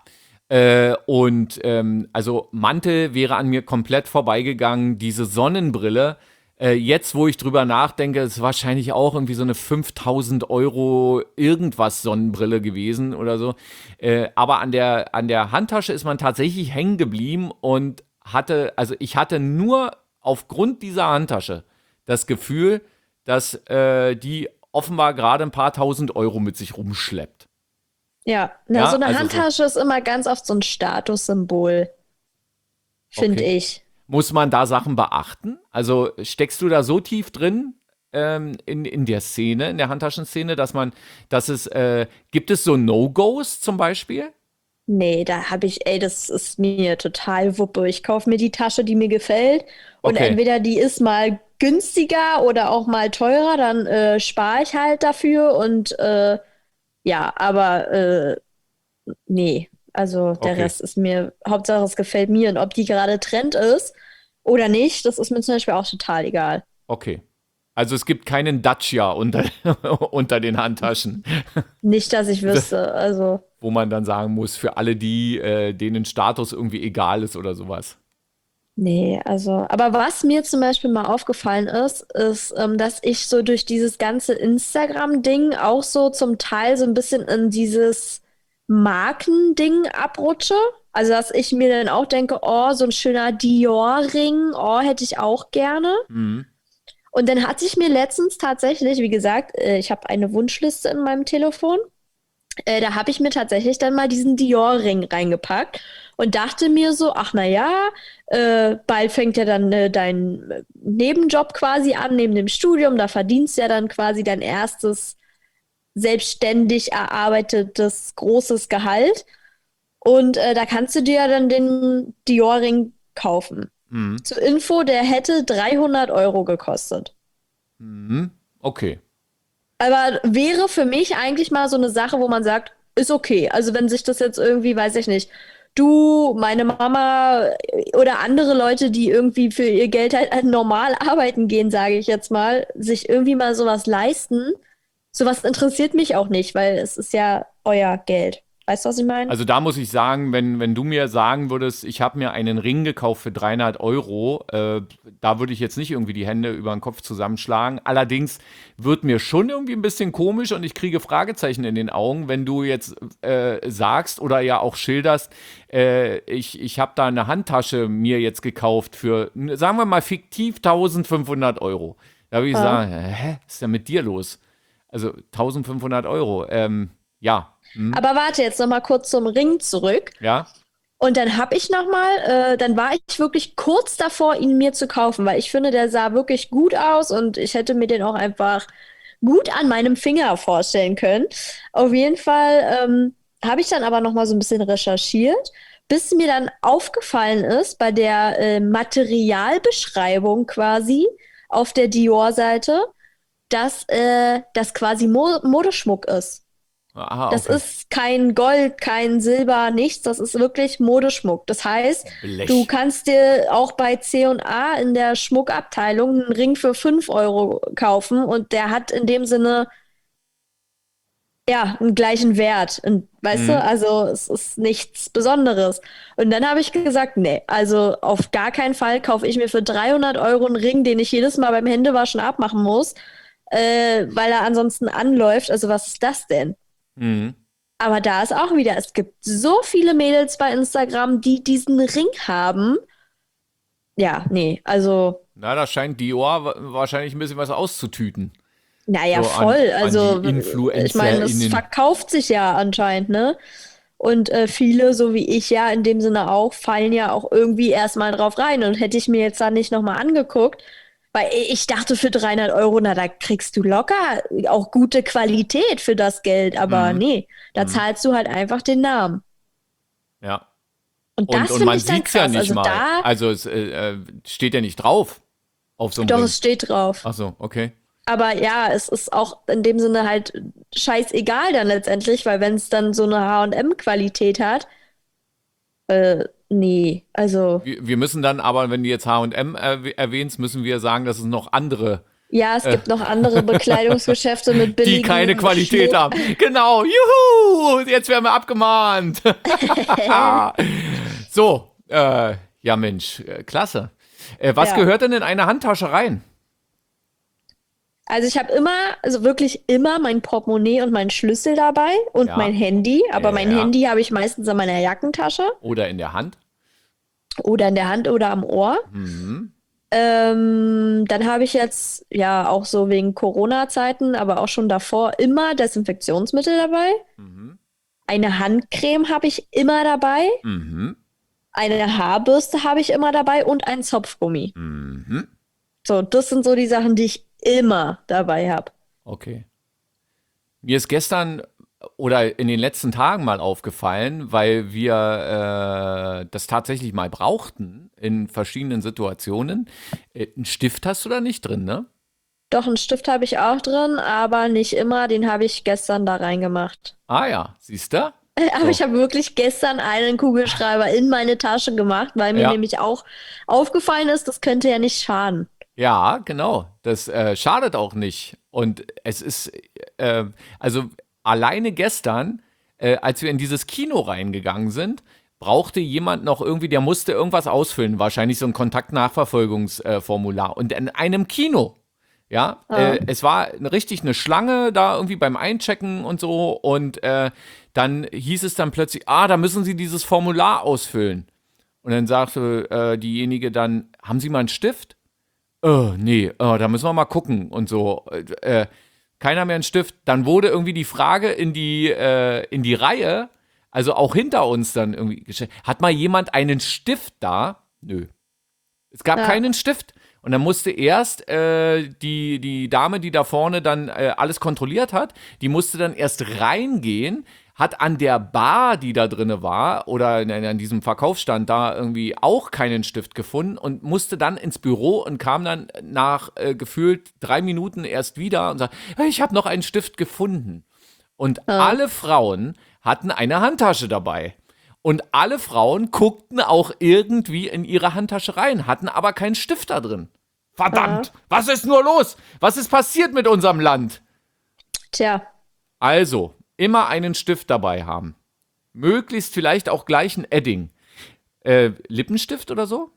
Und also Mantel wäre an mir komplett vorbeigegangen. Diese Sonnenbrille, jetzt wo ich drüber nachdenke, ist wahrscheinlich auch irgendwie so eine 5.000 € irgendwas Sonnenbrille gewesen oder so. Aber an der Handtasche ist man tatsächlich hängen geblieben und also ich hatte nur aufgrund dieser Handtasche das Gefühl, dass die offenbar gerade ein paar tausend Euro mit sich rumschleppt. Ja, Ja, so eine also Handtasche ist immer ganz oft so ein Statussymbol, finde okay. ich. Muss man da Sachen beachten? Also steckst du da so tief drin in der Szene, in der Handtaschenszene, gibt es so No-Gos zum Beispiel? Nee, das ist mir total Wuppe. Ich kaufe mir die Tasche, die mir gefällt. Und Okay, entweder die ist mal günstiger oder auch mal teurer, dann spare ich halt dafür. Und ja, aber nee, also der okay, Rest ist mir, Hauptsache es gefällt mir. Und ob die gerade Trend ist oder nicht, das ist mir zum Beispiel auch total egal. okay. Also es gibt keinen Dacia unter, unter den Handtaschen, Nicht, dass ich wüsste. Also. wo man dann sagen muss, für alle die, denen Status irgendwie egal ist oder sowas. Nee, also, aber was mir zum Beispiel mal aufgefallen ist, dass ich so durch dieses ganze Instagram-Ding auch so zum Teil so ein bisschen in dieses Markending abrutsche. Also, dass ich mir dann auch denke, oh, so ein schöner Dior-Ring, oh, hätte ich auch gerne. Mhm. Und dann hatte ich mir letztens tatsächlich, wie gesagt, ich habe eine Wunschliste in meinem Telefon. Da habe ich mir tatsächlich dann mal diesen Dior-Ring reingepackt und dachte mir so, ach na ja, bald fängt ja dann dein Nebenjob quasi an, neben dem Studium, da verdienst du ja dann quasi dein erstes selbstständig erarbeitetes großes Gehalt und da kannst du dir ja dann den Dior-Ring kaufen. Mhm. Zur Info, der hätte 300 € gekostet. Mhm. Okay. Aber wäre für mich eigentlich mal so eine Sache, wo man sagt, ist okay. Also wenn sich das jetzt irgendwie, weiß ich nicht, du, meine Mama oder andere Leute, die irgendwie für ihr Geld halt normal arbeiten gehen, sage ich jetzt mal, sich irgendwie mal sowas leisten, sowas interessiert mich auch nicht, weil es ist ja euer Geld. Weißt du, was ich meine? Also da muss ich sagen, wenn du mir sagen würdest, ich habe mir einen Ring gekauft für 300 Euro, da würde ich jetzt nicht irgendwie die Hände über den Kopf zusammenschlagen. Allerdings wird mir schon irgendwie ein bisschen komisch und ich kriege Fragezeichen in den Augen, wenn du jetzt sagst oder ja auch schilderst, ich habe da eine Handtasche mir jetzt gekauft für, sagen wir mal fiktiv 1500 Euro. Da würde ich Ja. sagen, hä, was ist denn mit dir los? Also 1500 Euro, ja. Hm. Aber warte jetzt noch mal kurz zum Ring zurück. Ja, Und dann habe ich noch mal, dann war ich wirklich kurz davor, ihn mir zu kaufen, weil ich finde, der sah wirklich gut aus und ich hätte mir den auch einfach gut an meinem Finger vorstellen können. Auf jeden Fall habe ich dann aber noch mal so ein bisschen recherchiert, bis mir dann aufgefallen ist bei der Materialbeschreibung quasi auf der Dior-Seite, dass das quasi Mo Modeschmuck ist. aha, Das okay. ist kein Gold, kein Silber, nichts. Das ist wirklich Modeschmuck. Das heißt, du Blech. kannst dir auch bei C&A in der Schmuckabteilung einen Ring für 5 € kaufen und der hat in dem Sinne ja einen gleichen Wert. Und, weißt du, Mhm. also es ist nichts Besonderes. Und dann habe ich gesagt, nee, also auf gar keinen Fall kaufe ich mir für 300 € einen Ring, den ich jedes Mal beim Händewaschen abmachen muss, weil er ansonsten anläuft. Also was ist das denn? Mhm. Aber da ist auch wieder, es gibt so viele Mädels bei Instagram, die diesen Ring haben. Ja, nee, also, Na, da scheint Dior wahrscheinlich ein bisschen was auszutüten. naja, So voll. an die Also, ich meine, es InfluencerInnen. verkauft sich ja anscheinend, ne? Und viele, so wie ich ja in dem Sinne auch, fallen ja auch irgendwie erstmal drauf rein. Und hätte ich mir jetzt da nicht nochmal angeguckt, weil ich dachte für 300 €, na, da kriegst du locker auch gute Qualität für das Geld. Aber Mhm. nee, da Mhm. zahlst du halt einfach den Namen. Ja. Und das Und finde man ich dann sieht's ja krass. nicht Also mal. da, Also es steht ja nicht drauf auf so einem doch, Ring. es steht drauf. Ach so, okay. Aber ja, es ist auch in dem Sinne halt scheißegal dann letztendlich, weil wenn es dann so eine H&M-Qualität hat, nee, also Wir müssen dann aber, wenn du jetzt H&M erwähnst, müssen wir sagen, dass es noch andere, ja, es gibt noch andere Bekleidungsgeschäfte mit die keine billigem Qualität Schmuck. haben. Genau, juhu, jetzt werden wir abgemahnt. So, ja Mensch, klasse. Was Ja, gehört denn in eine Handtasche rein? also ich habe immer, also wirklich immer mein Portemonnaie und meinen Schlüssel dabei und mein Ja, Handy, aber mein ja. Handy habe ich meistens in meiner Jackentasche Oder in der Hand? oder in der Hand oder am Ohr. Mhm. Dann habe ich jetzt ja auch so wegen Corona-Zeiten, aber auch schon davor immer Desinfektionsmittel dabei. Mhm. Eine Handcreme habe ich immer dabei. Mhm. Eine Haarbürste habe ich immer dabei und ein Zopfgummi. Mhm. So, das sind so die Sachen, die ich immer dabei habe. Okay. Mir ist gestern oder in den letzten Tagen mal aufgefallen, weil wir das tatsächlich mal brauchten in verschiedenen Situationen. Einen Stift hast du da nicht drin, ne? Doch, einen Stift habe ich auch drin, aber nicht immer. Den habe ich gestern da reingemacht. Ah ja, siehst du? Aber So. ich habe wirklich gestern einen Kugelschreiber in meine Tasche gemacht, weil mir Ja. nämlich auch aufgefallen ist, das könnte ja nicht schaden. Ja, genau. Das schadet auch nicht. Und es ist, also alleine gestern, als wir in dieses Kino reingegangen sind, brauchte jemand noch irgendwie, der musste irgendwas ausfüllen, wahrscheinlich so ein Kontaktnachverfolgungsformular. Und in einem Kino, ja, Ja, es war richtig eine Schlange da irgendwie beim Einchecken und so. Und dann hieß es dann plötzlich, da müssen Sie dieses Formular ausfüllen. Und dann sagte diejenige dann, haben Sie mal einen Stift? Nee, da müssen wir mal gucken und so. Keiner mehr einen Stift. Dann wurde irgendwie die Frage in die Reihe, also auch hinter uns dann irgendwie gestellt. Hat mal jemand einen Stift da? Nö. Es gab ja, keinen Stift. Und dann musste erst die Dame, die da vorne dann alles kontrolliert hat, die musste dann erst reingehen, hat an der Bar, die da drinne war, oder an diesem Verkaufsstand da irgendwie auch keinen Stift gefunden und musste dann ins Büro und kam dann nach gefühlt 3 Minuten erst wieder und sagt, hey, ich habe noch einen Stift gefunden. Und ja, alle Frauen hatten eine Handtasche dabei. Und alle Frauen guckten auch irgendwie in ihre Handtasche rein, hatten aber keinen Stift da drin. ja. Verdammt, was ist nur los? Was ist passiert mit unserem Land? Tja, Also, immer einen Stift dabei haben. Möglichst vielleicht auch gleich ein Edding. Lippenstift oder so?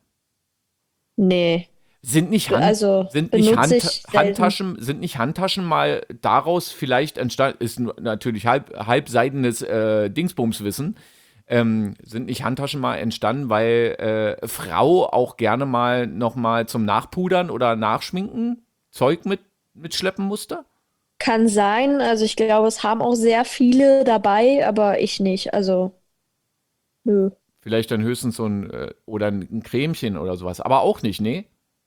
nee. Sind nicht, Also benutze ich selten. Sind nicht Handtaschen mal daraus vielleicht entstanden, ist natürlich halbseidenes Dingsbumswissen, sind nicht Handtaschen mal entstanden, weil Frau auch gerne mal nochmal zum Nachpudern oder Nachschminken Zeug mitschleppen musste? Kann sein. Also ich glaube, es haben auch sehr viele dabei, aber ich nicht. Also, nö. Vielleicht dann höchstens so oder ein Cremchen oder sowas, aber auch nicht, nee?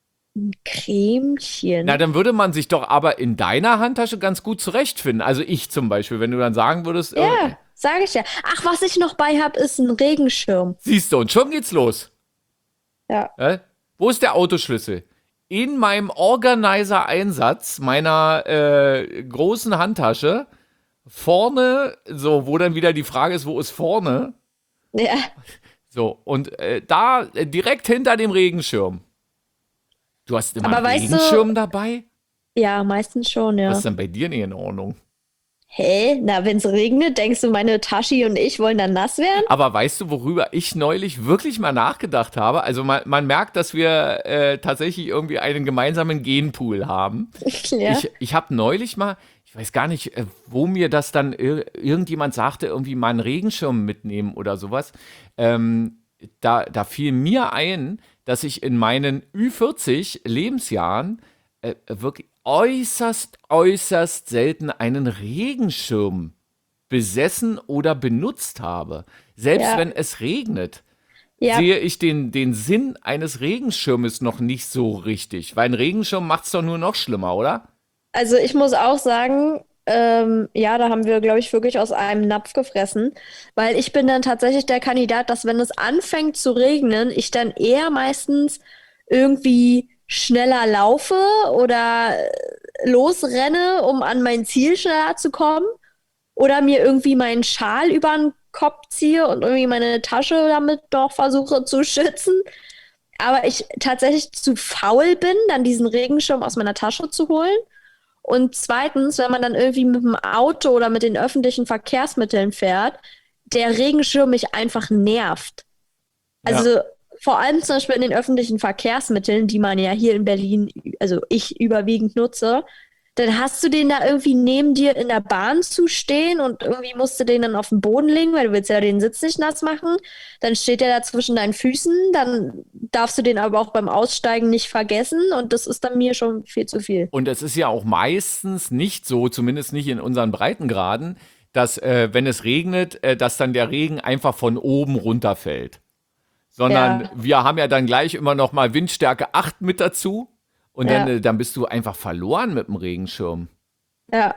Na, Cremchen. dann würde man sich doch aber in deiner Handtasche ganz gut zurechtfinden. Also ich zum Beispiel, wenn du dann sagen würdest, Ja, sage ich ja. Ach, was ich noch bei habe, ist ein Regenschirm. siehst du, und schon geht's los. Ja. Wo ist der Autoschlüssel? In meinem Organizer-Einsatz meiner großen Handtasche, vorne, so, wo dann wieder die Frage ist, wo ist vorne? Ja. So, und da direkt hinter dem Regenschirm. Du hast immer einen Aber weißt du, Regenschirm dabei? ja, meistens schon, Was ist ja. denn bei dir nicht in Ordnung? Hä? Na, wenn es regnet, denkst du, meine Tashi und ich wollen dann nass werden? Aber weißt du, worüber ich neulich wirklich mal nachgedacht habe? Also man merkt, dass wir tatsächlich irgendwie einen gemeinsamen Genpool haben. Ja. Ich habe neulich mal, ich weiß gar nicht, wo mir das dann irgendjemand sagte, irgendwie mal einen Regenschirm mitnehmen oder sowas. Da fiel mir ein, dass ich in meinen Ü40 Lebensjahren wirklich äußerst selten einen Regenschirm besessen oder benutzt habe. Selbst Ja. wenn es regnet, Ja. sehe ich den Sinn eines Regenschirmes noch nicht so richtig. Weil ein Regenschirm macht es doch nur noch schlimmer, oder? Also ich muss auch sagen, ja, da haben wir, glaube ich, wirklich aus einem Napf gefressen, weil ich bin dann tatsächlich der Kandidat, dass wenn es anfängt zu regnen, ich dann eher meistens irgendwie schneller laufe oder losrenne, um an mein Ziel schneller zu kommen, oder mir irgendwie meinen Schal über den Kopf ziehe und irgendwie meine Tasche damit doch versuche zu schützen. Aber ich tatsächlich zu faul bin, dann diesen Regenschirm aus meiner Tasche zu holen. Und zweitens, wenn man dann irgendwie mit dem Auto oder mit den öffentlichen Verkehrsmitteln fährt, der Regenschirm mich einfach nervt. Ja. Also vor allem zum Beispiel in den öffentlichen Verkehrsmitteln, die man ja hier in Berlin, also ich überwiegend nutze, dann hast du den da irgendwie neben dir in der Bahn zu stehen und irgendwie musst du den dann auf den Boden legen, weil du willst ja den Sitz nicht nass machen. Dann steht der da zwischen deinen Füßen, dann darfst du den aber auch beim Aussteigen nicht vergessen und das ist dann mir schon viel zu viel. Und es ist ja auch meistens nicht so, zumindest nicht in unseren Breitengraden, dass, wenn es regnet, dass dann der Regen einfach von oben runterfällt. Sondern Ja. wir haben ja dann gleich immer noch mal Windstärke 8 mit dazu. Und Ja. dann bist du einfach verloren mit dem Regenschirm. Ja.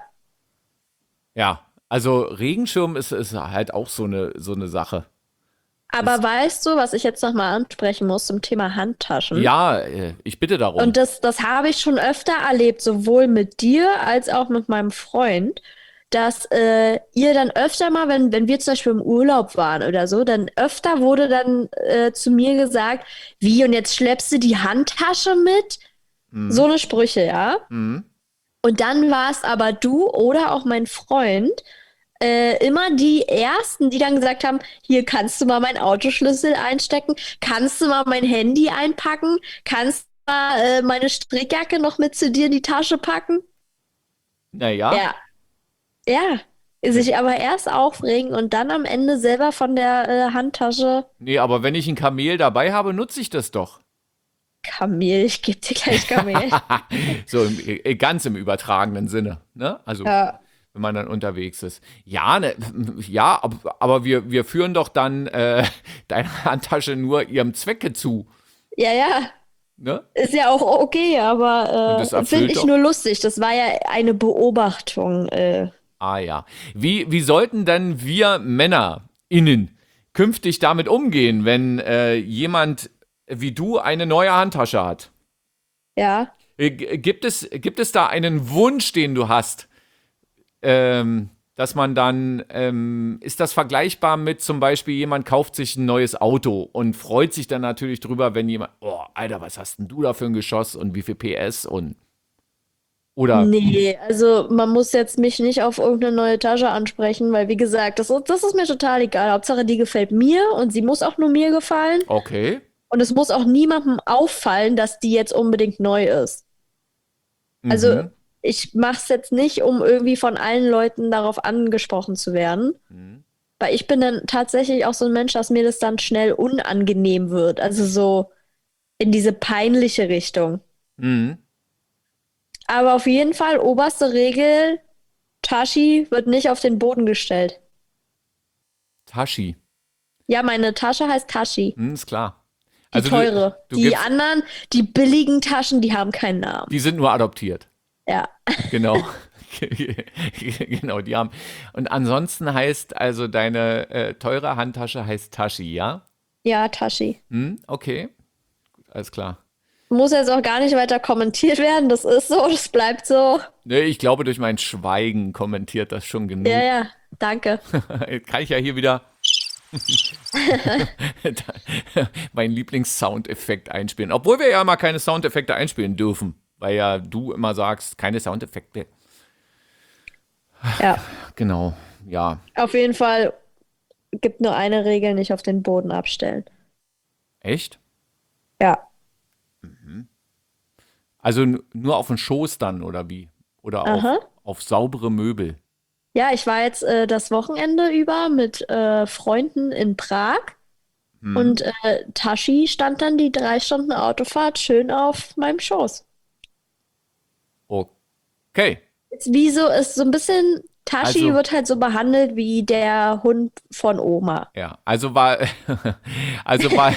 Ja, also Regenschirm ist halt auch so eine Sache. Aber weißt du, was ich jetzt nochmal ansprechen muss zum Thema Handtaschen? Ja, ich bitte darum. Und das habe ich schon öfter erlebt, sowohl mit dir als auch mit meinem Freund, dass ihr dann öfter mal, wenn wir zum Beispiel im Urlaub waren oder so, dann öfter wurde dann zu mir gesagt, wie, und jetzt schleppst du die Handtasche mit? So eine Sprüche, ja. Mhm. Und dann war es aber du oder auch mein Freund, immer die Ersten, die dann gesagt haben, hier kannst du mal meinen Autoschlüssel einstecken, kannst du mal mein Handy einpacken, kannst du mal meine Strickjacke noch mit zu dir in die Tasche packen? Naja, Ja, ja. Sich aber erst aufregen und dann am Ende selber von der Handtasche, nee, aber wenn ich ein Kamel dabei habe, nutze ich das doch. Kamel, ich geb dir gleich Kamel. So ganz im übertragenen Sinne, ne? Also, Ja, wenn man dann unterwegs ist. Ja, ne, ja, aber wir führen doch dann deine Handtasche nur ihrem Zwecke zu, ja, ja. ne? Ist ja auch okay, Und aber das finde erfüllt ich doch. nur lustig. Das war ja eine Beobachtung. Ah ja. Wie sollten denn wir MännerInnen künftig damit umgehen, wenn jemand wie du eine neue Handtasche hat? Ja. Gibt es da einen Wunsch, den du hast? Dass man dann, ist das vergleichbar mit zum Beispiel, jemand kauft sich ein neues Auto und freut sich dann natürlich drüber, wenn jemand, oh, Alter, was hast denn du da für ein Geschoss und wie viel PS und, oder, Nee, also man muss jetzt mich nicht auf irgendeine neue Tasche ansprechen, weil wie gesagt, das ist mir total egal. Hauptsache, die gefällt mir und sie muss auch nur mir gefallen. okay, Und es muss auch niemandem auffallen, dass die jetzt unbedingt neu ist. Also mhm. ich mache es jetzt nicht, um irgendwie von allen Leuten darauf angesprochen zu werden. Weil ich bin dann tatsächlich auch so ein Mensch, dass mir das dann schnell unangenehm wird. Also so in diese peinliche Richtung. Mhm. Aber auf jeden Fall, oberste Regel, Tashi wird nicht auf den Boden gestellt. Tashi, Ja, meine Tasche heißt Tashi. ist klar. Die Also teure. du Die gibst, anderen, die billigen Taschen, die haben keinen Namen. die sind nur adoptiert. Ja. Genau. Genau, die haben. Und ansonsten heißt also deine teure Handtasche heißt Tashi, ja? Ja, Tashi. Okay, alles klar. Muss jetzt auch gar nicht weiter kommentiert werden. Das ist so, das bleibt so. Nee, ich glaube, durch mein Schweigen kommentiert das schon genug. Ja, ja, danke. Jetzt kann ich ja hier wieder meinen Lieblings-Soundeffekt einspielen. Obwohl wir ja immer keine Soundeffekte einspielen dürfen. Weil ja du immer sagst, keine Soundeffekte. Ja, Genau, ja. auf jeden Fall gibt nur eine Regel, nicht auf den Boden abstellen. Echt? Ja. Also nur auf den Schoß dann, oder wie? Oder Aha. auf saubere Möbel. Ja, ich war jetzt das Wochenende über mit Freunden in Prag und Tashi stand dann die 3 Stunden Autofahrt schön auf meinem Schoß. Okay. Wieso ist so ein bisschen, Tashi Also- wird halt so behandelt wie der Hund von Oma. Ja, also war,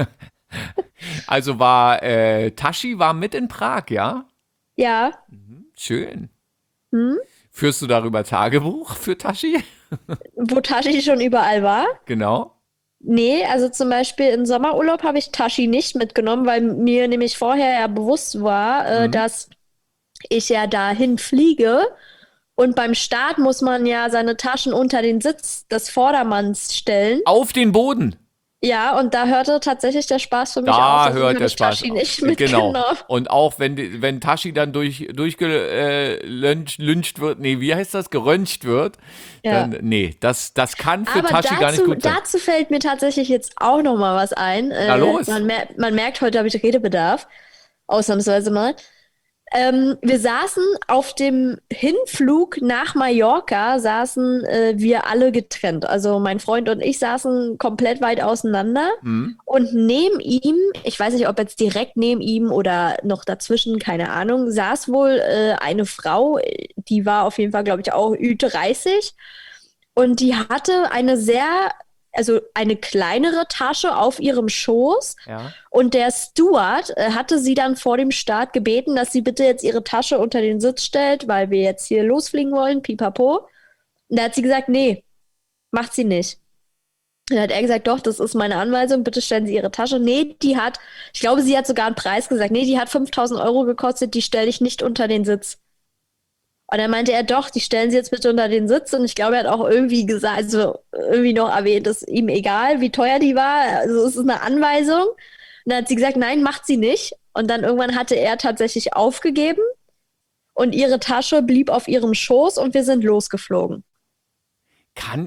Tashi war mit in Prag, ja? Ja, Schön. Führst du darüber Tagebuch für Tashi? wo Tashi schon überall war. Genau. Nee, also zum Beispiel im Sommerurlaub habe ich Tashi nicht mitgenommen, weil mir nämlich vorher ja bewusst war, dass ich ja dahin fliege und beim Start muss man ja seine Taschen unter den Sitz des Vordermanns stellen. Auf den Boden. Ja, und da hörte tatsächlich der Spaß für mich auf. Da Deswegen hört habe der ich Spaß Tashi auf. nicht Genau. mitgenommen. Und auch wenn Tashi dann durchgelyncht wird, nee, wie heißt das? Geröntgt wird, Ja. dann, nee, das kann für Aber Tashi gar nicht gut sein. dazu fällt mir tatsächlich jetzt auch noch mal was ein. Na los. Man merkt, heute habe ich Redebedarf. Ausnahmsweise mal. Wir saßen auf dem Hinflug nach Mallorca, saßen wir alle getrennt. Also mein Freund und ich saßen komplett weit auseinander. Hm. Und neben ihm, ich weiß nicht, ob jetzt direkt neben ihm oder noch dazwischen, keine Ahnung, saß wohl eine Frau, die war auf jeden Fall, glaube ich, auch Ü30. Und die hatte also eine kleinere Tasche auf ihrem Schoß. Ja. Und der Steward hatte sie dann vor dem Start gebeten, dass sie bitte jetzt ihre Tasche unter den Sitz stellt, weil wir jetzt hier losfliegen wollen, pipapo. Und da hat sie gesagt, nee, macht sie nicht. Und dann hat er gesagt, doch, das ist meine Anweisung, bitte stellen Sie Ihre Tasche. Nee, ich glaube, sie hat sogar einen Preis gesagt. Nee, die hat 5.000 € gekostet, die stelle ich nicht unter den Sitz. Und dann meinte er, doch, die stellen Sie jetzt bitte unter den Sitz. Und ich glaube, er hat auch irgendwie gesagt, also irgendwie noch erwähnt, ist ihm egal, wie teuer die war. Also es ist eine Anweisung. Und dann hat sie gesagt, nein, macht sie nicht. Und dann irgendwann hatte er tatsächlich aufgegeben und ihre Tasche blieb auf ihrem Schoß und wir sind losgeflogen. Kann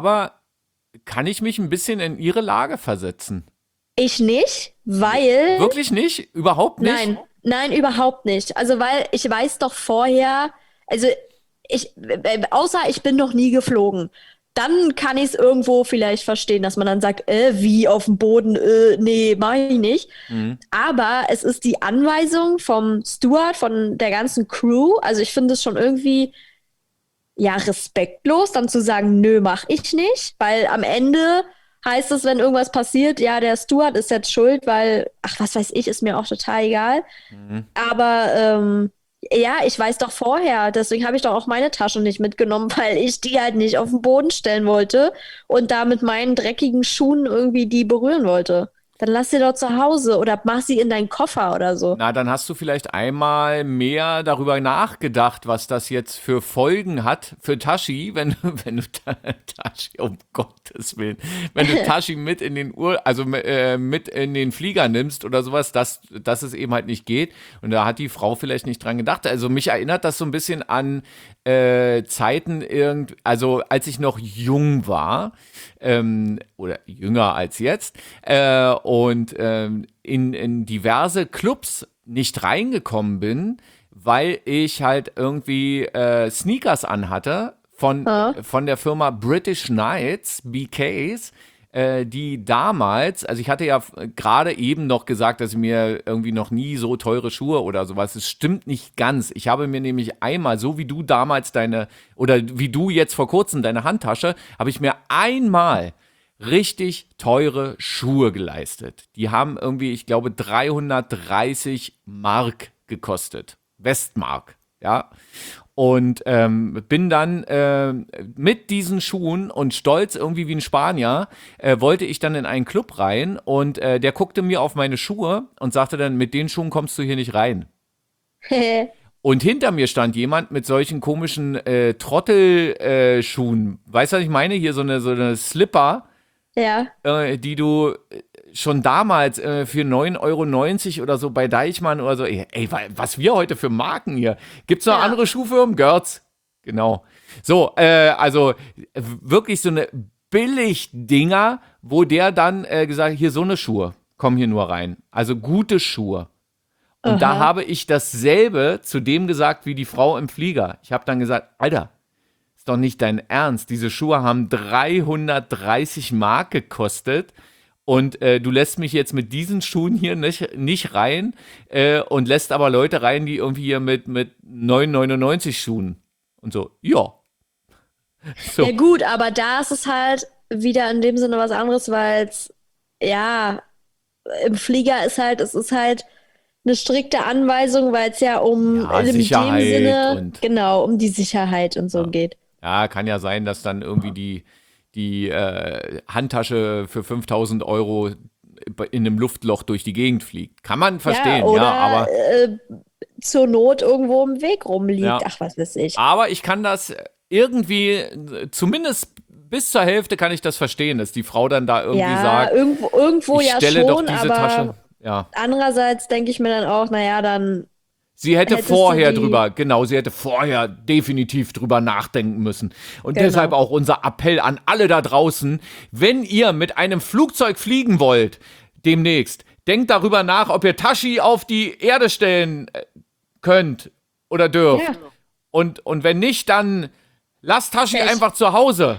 ich mich ein bisschen in ihre Lage versetzen? Ich nicht, weil, Wirklich nicht? Überhaupt nicht? nein, überhaupt nicht. Also, weil ich weiß doch vorher, also außer ich bin noch nie geflogen. Dann kann ich es irgendwo vielleicht verstehen, dass man dann sagt, wie auf dem Boden, nee, mach ich nicht. Mhm. Aber es ist die Anweisung vom Steward, von der ganzen Crew. Also ich finde es schon irgendwie, ja, respektlos, dann zu sagen, nö, mach ich nicht. Weil am Ende heißt es, wenn irgendwas passiert, ja, der Steward ist jetzt schuld, weil, ach, was weiß ich, ist mir auch total egal. Mhm. Aber ja, ich weiß doch vorher, deswegen habe ich doch auch meine Tasche nicht mitgenommen, weil ich die halt nicht auf den Boden stellen wollte und da mit meinen dreckigen Schuhen irgendwie die berühren wollte. Dann lass sie doch zu Hause oder mach sie in deinen Koffer oder so. Na, dann hast du vielleicht einmal mehr darüber nachgedacht, was das jetzt für Folgen hat für Tashi, wenn du Tashi, um Gottes Willen, wenn du Tashi mit in den mit in den Flieger nimmst oder sowas, dass es eben halt nicht geht. Und da hat die Frau vielleicht nicht dran gedacht. Also mich erinnert das so ein bisschen an Zeiten also als ich noch jung war, oder jünger als jetzt, und in diverse Clubs nicht reingekommen bin, weil ich halt irgendwie Sneakers anhatte von der Firma British Knights, BKs, die damals, also ich hatte ja gerade eben noch gesagt, dass ich mir irgendwie noch nie so teure Schuhe oder sowas, es stimmt nicht ganz. Ich habe mir nämlich einmal, so wie du damals oder wie du jetzt vor kurzem deine Handtasche, habe ich mir einmal richtig teure Schuhe geleistet. Die haben irgendwie, ich glaube, 330 Mark gekostet. Westmark, ja. Und bin dann mit diesen Schuhen und stolz irgendwie wie ein Spanier, wollte ich dann in einen Club rein und der guckte mir auf meine Schuhe und sagte dann, mit den Schuhen kommst du hier nicht rein. Und hinter mir stand jemand mit solchen komischen Trottelschuhen. Weißt du, was ich meine? Hier so eine Slipper, Ja. die du schon damals für 9,90 € oder so bei Deichmann oder so, ey, was wir heute für Marken hier. Gibt's noch Ja. andere Schuhfirmen? Görz. Genau. So, also wirklich so eine Billig-Dinger, wo der dann gesagt hat, hier so eine Schuhe, komm hier nur rein. Also gute Schuhe. Und da habe ich dasselbe zu dem gesagt wie die Frau im Flieger. Ich habe dann gesagt, Alter, ist doch nicht dein Ernst. Diese Schuhe haben 330 Mark gekostet und du lässt mich jetzt mit diesen Schuhen hier nicht rein und lässt aber Leute rein, die irgendwie hier mit 9,99 Schuhen und so. Ja. So. Ja gut, aber da ist es halt wieder in dem Sinne was anderes, weil es, ja, im Flieger ist halt, es ist halt eine strikte Anweisung, weil es ja Ja, in dem Sicherheit Sinne, und- genau, um die Sicherheit und so geht. Ja, kann ja sein, dass dann irgendwie die Handtasche für 5.000 € in einem Luftloch durch die Gegend fliegt. Kann man verstehen, Ja, oder aber zur Not irgendwo im Weg rumliegt. Ja. Ach, was weiß ich. Aber ich kann das irgendwie, zumindest bis zur Hälfte kann ich das verstehen, dass die Frau dann da irgendwie Ja, sagt, irgendwo ich ja stelle schon, doch diese aber Tasche. Ja. andererseits denke ich mir dann auch, naja, dann Sie hätte hättest du vorher die- sie hätte vorher definitiv drüber nachdenken müssen. Und Genau. deshalb auch unser Appell an alle da draußen, wenn ihr mit einem Flugzeug fliegen wollt, demnächst, denkt darüber nach, ob ihr Tashi auf die Erde stellen könnt oder dürft. Ja. Und wenn nicht, dann lasst Tashi Pech. einfach zu Hause.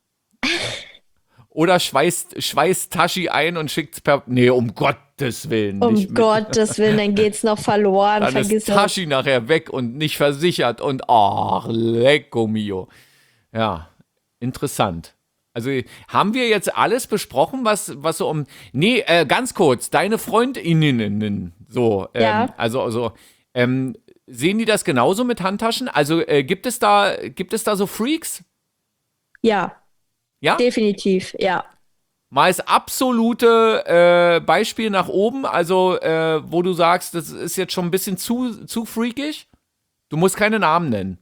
Oder schweißt Tashi ein und schickt's per. Nee, um Gottes Willen. Nicht Um mit. Gottes Willen, dann geht's noch verloren. Dann Vergiss ist es. Tashi nachher weg und nicht versichert und ach, lecco mio. Ja, interessant. Also haben wir jetzt alles besprochen, was so um. Nee, ganz kurz, deine Freundinnen, so, Ja. also, sehen die das genauso mit Handtaschen? Also gibt es da so Freaks? Ja, Ja? definitiv, ja. Mal als absolute Beispiel nach oben, also wo du sagst, das ist jetzt schon ein bisschen zu freakig. Du musst keine Namen nennen.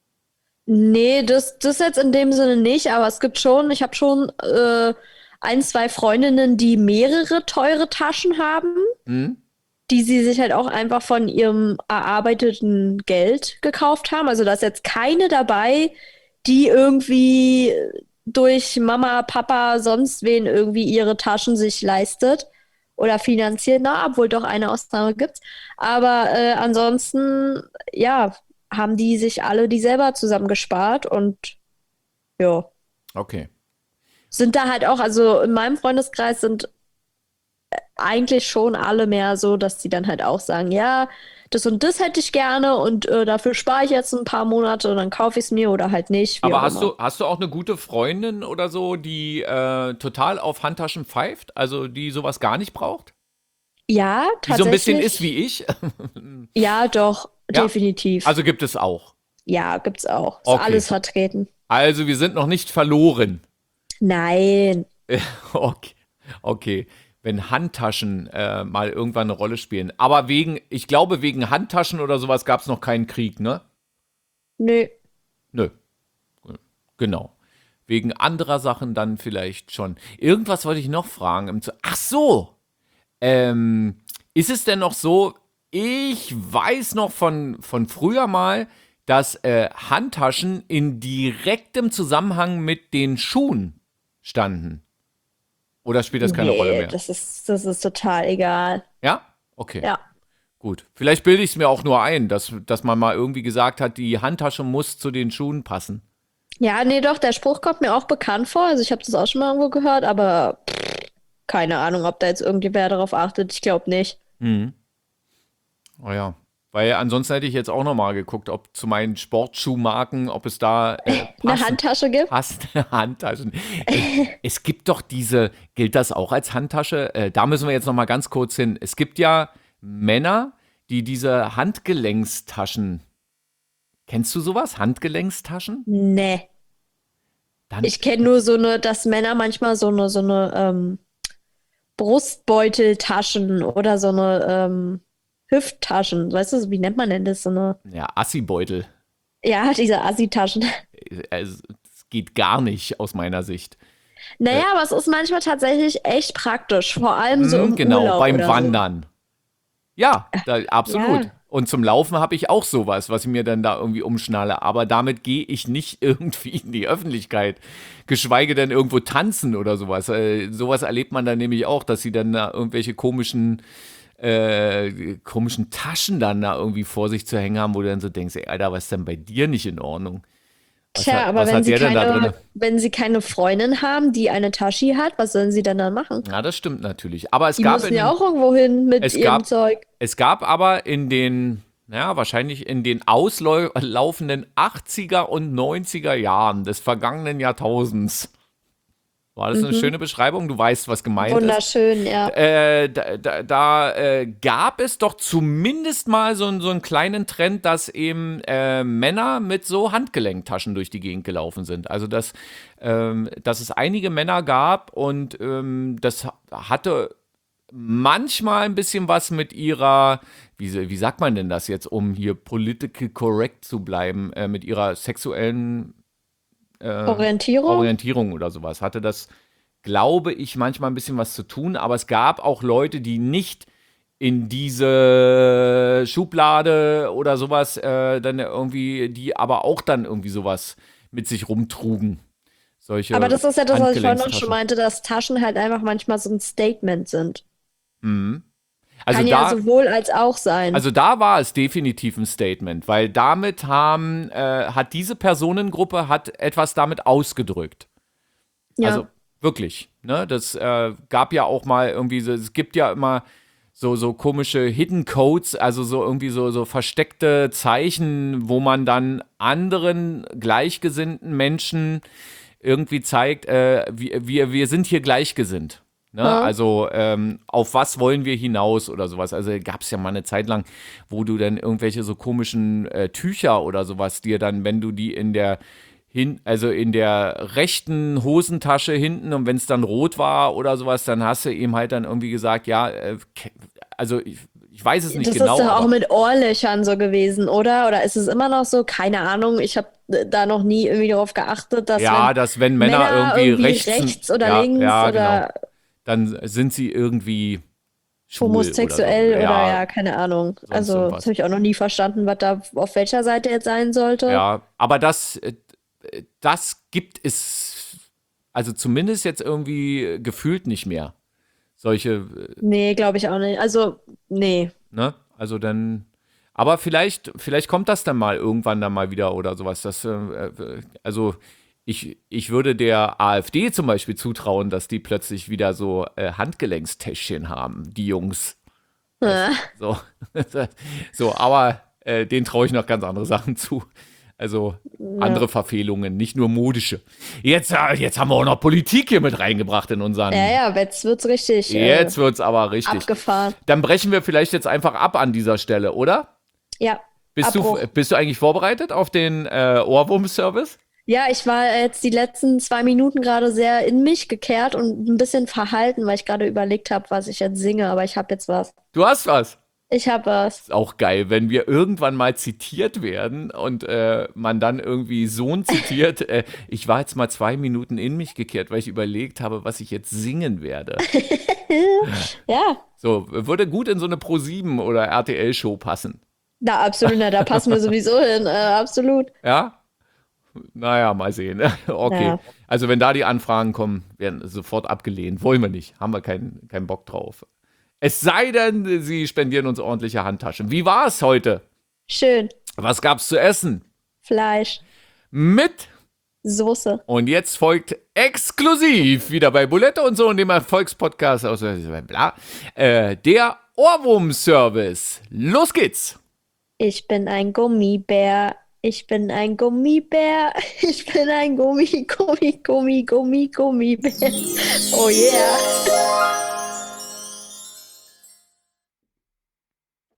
Nee, das jetzt in dem Sinne nicht, aber es gibt schon, ich habe schon ein, zwei Freundinnen, die mehrere teure Taschen haben, Hm? die sie sich halt auch einfach von ihrem erarbeiteten Geld gekauft haben. Also da ist jetzt keine dabei, die irgendwie durch Mama, Papa, sonst wen irgendwie ihre Taschen sich leistet oder finanziert. Na, obwohl doch eine Ausnahme gibt's. Aber ansonsten, ja, haben die sich alle die selber zusammengespart und ja, Okay. sind da halt auch, also in meinem Freundeskreis sind eigentlich schon alle mehr so, dass die dann halt auch sagen, ja, das und das hätte ich gerne und dafür spare ich jetzt ein paar Monate und dann kaufe ich es mir oder halt nicht, wie Aber auch immer. hast du auch eine gute Freundin oder so, die total auf Handtaschen pfeift, also die sowas gar nicht braucht? Ja, Die so ein bisschen tatsächlich. ist wie ich? Ja, doch, Ja, definitiv. also gibt es auch. Ja, gibt's auch. Ist Okay. alles vertreten. Also wir sind noch nicht verloren. Nein. Okay. Okay. Wenn Handtaschen mal irgendwann eine Rolle spielen. Aber ich glaube, wegen Handtaschen oder sowas gab es noch keinen Krieg, ne? Nö. Nö. Genau. Wegen anderer Sachen dann vielleicht schon. Irgendwas wollte ich noch fragen. Ach so. Ist es denn noch so, ich weiß noch von früher mal, dass Handtaschen in direktem Zusammenhang mit den Schuhen standen. Oder spielt das keine Rolle Nee, mehr? das ist total egal. Ja? Okay, Ja. gut. Vielleicht bilde ich es mir auch nur ein, dass man mal irgendwie gesagt hat, die Handtasche muss zu den Schuhen passen. Ja, nee, doch, der Spruch kommt mir auch bekannt vor. Also ich habe das auch schon mal irgendwo gehört, aber keine Ahnung, ob da jetzt irgendwer darauf achtet. Ich glaube nicht. Mhm. Oh ja. Weil ansonsten hätte ich jetzt auch noch mal geguckt, ob zu meinen Sportschuhmarken, ob es da Eine Handtasche gibt? passende Handtaschen. Es gibt doch gilt das auch als Handtasche? Da müssen wir jetzt noch mal ganz kurz hin. Es gibt ja Männer, die diese Handgelenkstaschen, kennst du sowas? Handgelenkstaschen? Nee. Dann, Ich kenne nur dass Männer manchmal so eine Brustbeuteltaschen oder so eine Hüfttaschen, weißt du, wie nennt man denn das? So eine, ja, Assibeutel. ja, diese Assi-Taschen. Es geht gar nicht aus meiner Sicht. Naja, aber es ist manchmal tatsächlich echt praktisch, vor allem so im Genau, Urlaub beim oder Wandern. Ja, absolut. Ja. Und zum Laufen habe ich auch sowas, was ich mir dann da irgendwie umschnalle. Aber damit gehe ich nicht irgendwie in die Öffentlichkeit. Geschweige denn irgendwo tanzen oder sowas. Sowas erlebt man dann nämlich auch, dass sie dann da irgendwelche komischen Taschen dann da irgendwie vor sich zu hängen haben, wo du dann so denkst, ey, Alter, was ist denn bei dir nicht in Ordnung? Tja, aber Was hat der denn da drin? wenn sie keine Freundin haben, die eine Taschi hat, was sollen sie denn dann machen? Ja, das stimmt natürlich. Aber Die müssen ja auch irgendwo hin mit es ihrem gab, Zeug. es gab aber wahrscheinlich in den auslaufenden 80er und 90er Jahren des vergangenen Jahrtausends. War das eine schöne Beschreibung? Du weißt, was gemeint ist. Wunderschön, ja. Da gab es doch zumindest mal so einen kleinen Trend, dass eben Männer mit so Handgelenktaschen durch die Gegend gelaufen sind. Also dass es einige Männer gab und das hatte manchmal ein bisschen was mit ihrer, wie sagt man denn das jetzt, um hier political correct zu bleiben, mit ihrer sexuellen Orientierung? Orientierung oder sowas. Hatte das, glaube ich, manchmal ein bisschen was zu tun, aber es gab auch Leute, die nicht in diese Schublade oder sowas dann irgendwie, die aber auch dann irgendwie sowas mit sich rumtrugen. Solche Aber das ist ja das, was ich vorhin noch schon Handgelenkstaschen. meinte, dass Taschen halt einfach manchmal so ein Statement sind. Mhm. Also Kann ja sowohl als auch sein. Also da war es definitiv ein Statement, weil damit hat diese Personengruppe hat etwas damit ausgedrückt. Ja. Also wirklich, ne? Das gab ja auch mal irgendwie so, es gibt ja immer so komische Hidden Codes, also so irgendwie so versteckte Zeichen, wo man dann anderen gleichgesinnten Menschen irgendwie zeigt, wir sind hier gleichgesinnt. Ne? Ja. Also auf was wollen wir hinaus oder sowas. Also gab es ja mal eine Zeit lang, wo du dann irgendwelche so komischen Tücher oder sowas dir dann, wenn du die also in der rechten Hosentasche hinten und wenn es dann rot war oder sowas, dann hast du ihm halt dann irgendwie gesagt, ja, also ich weiß es nicht Das genau. ist doch auch Aber mit Ohrlöchern so gewesen, oder? Oder ist es immer noch so? Keine Ahnung. Ich habe da noch nie irgendwie darauf geachtet, dass ja, dass wenn Männer irgendwie rechts oder ja, links ja, genau, oder dann sind sie irgendwie schwul homosexuell oder so. oder ja, keine Ahnung. sonst Also, das irgendwas. habe ich auch noch nie verstanden, was da auf welcher Seite jetzt sein sollte. Ja, aber das gibt es, also zumindest jetzt irgendwie gefühlt nicht mehr. Solche, Nee, glaube ich auch nicht. Also, nee. ne? Also dann, aber vielleicht kommt das dann mal irgendwann dann mal wieder oder sowas. Also ich würde der AfD zum Beispiel zutrauen, dass die plötzlich wieder so Handgelenkstäschchen haben, die Jungs. So, so aber denen traue ich noch ganz andere Sachen zu. Also andere Verfehlungen, nicht nur modische. Jetzt haben wir auch noch Politik hier mit reingebracht in unseren. Ja, jetzt wird's richtig Jetzt wird's aber richtig. abgefahren. Dann brechen wir vielleicht jetzt einfach ab an dieser Stelle, oder? Ja, Bist Abbruch. du eigentlich vorbereitet auf den Ohrwurm-Service? Ja, ich war jetzt die letzten 2 Minuten gerade sehr in mich gekehrt und ein bisschen verhalten, weil ich gerade überlegt habe, was ich jetzt singe, aber ich habe jetzt was. Du hast was. Ich habe was. Ist auch geil, wenn wir irgendwann mal zitiert werden und man dann irgendwie Sohn zitiert. Ich war jetzt mal 2 Minuten in mich gekehrt, weil ich überlegt habe, was ich jetzt singen werde. Ja, So, würde gut in so eine Pro7 oder RTL-Show passen. da absolut, da passen wir sowieso hin, absolut. Ja? Naja, mal sehen. Okay. Ja. Also, wenn da die Anfragen kommen, werden sofort abgelehnt. Wollen wir nicht. Haben wir keinen Bock drauf. Es sei denn, sie spendieren uns ordentliche Handtaschen. Wie war es heute? Schön. Was gab's zu essen? Fleisch, Mit. Soße. Und jetzt folgt exklusiv wieder bei Bulette und so und dem Erfolgspodcast aus bla, der Ohrwurm-Service. Los geht's. Ich bin ein Gummibär. Ich bin ein Gummibär. Ich bin ein Gummibär. Oh yeah.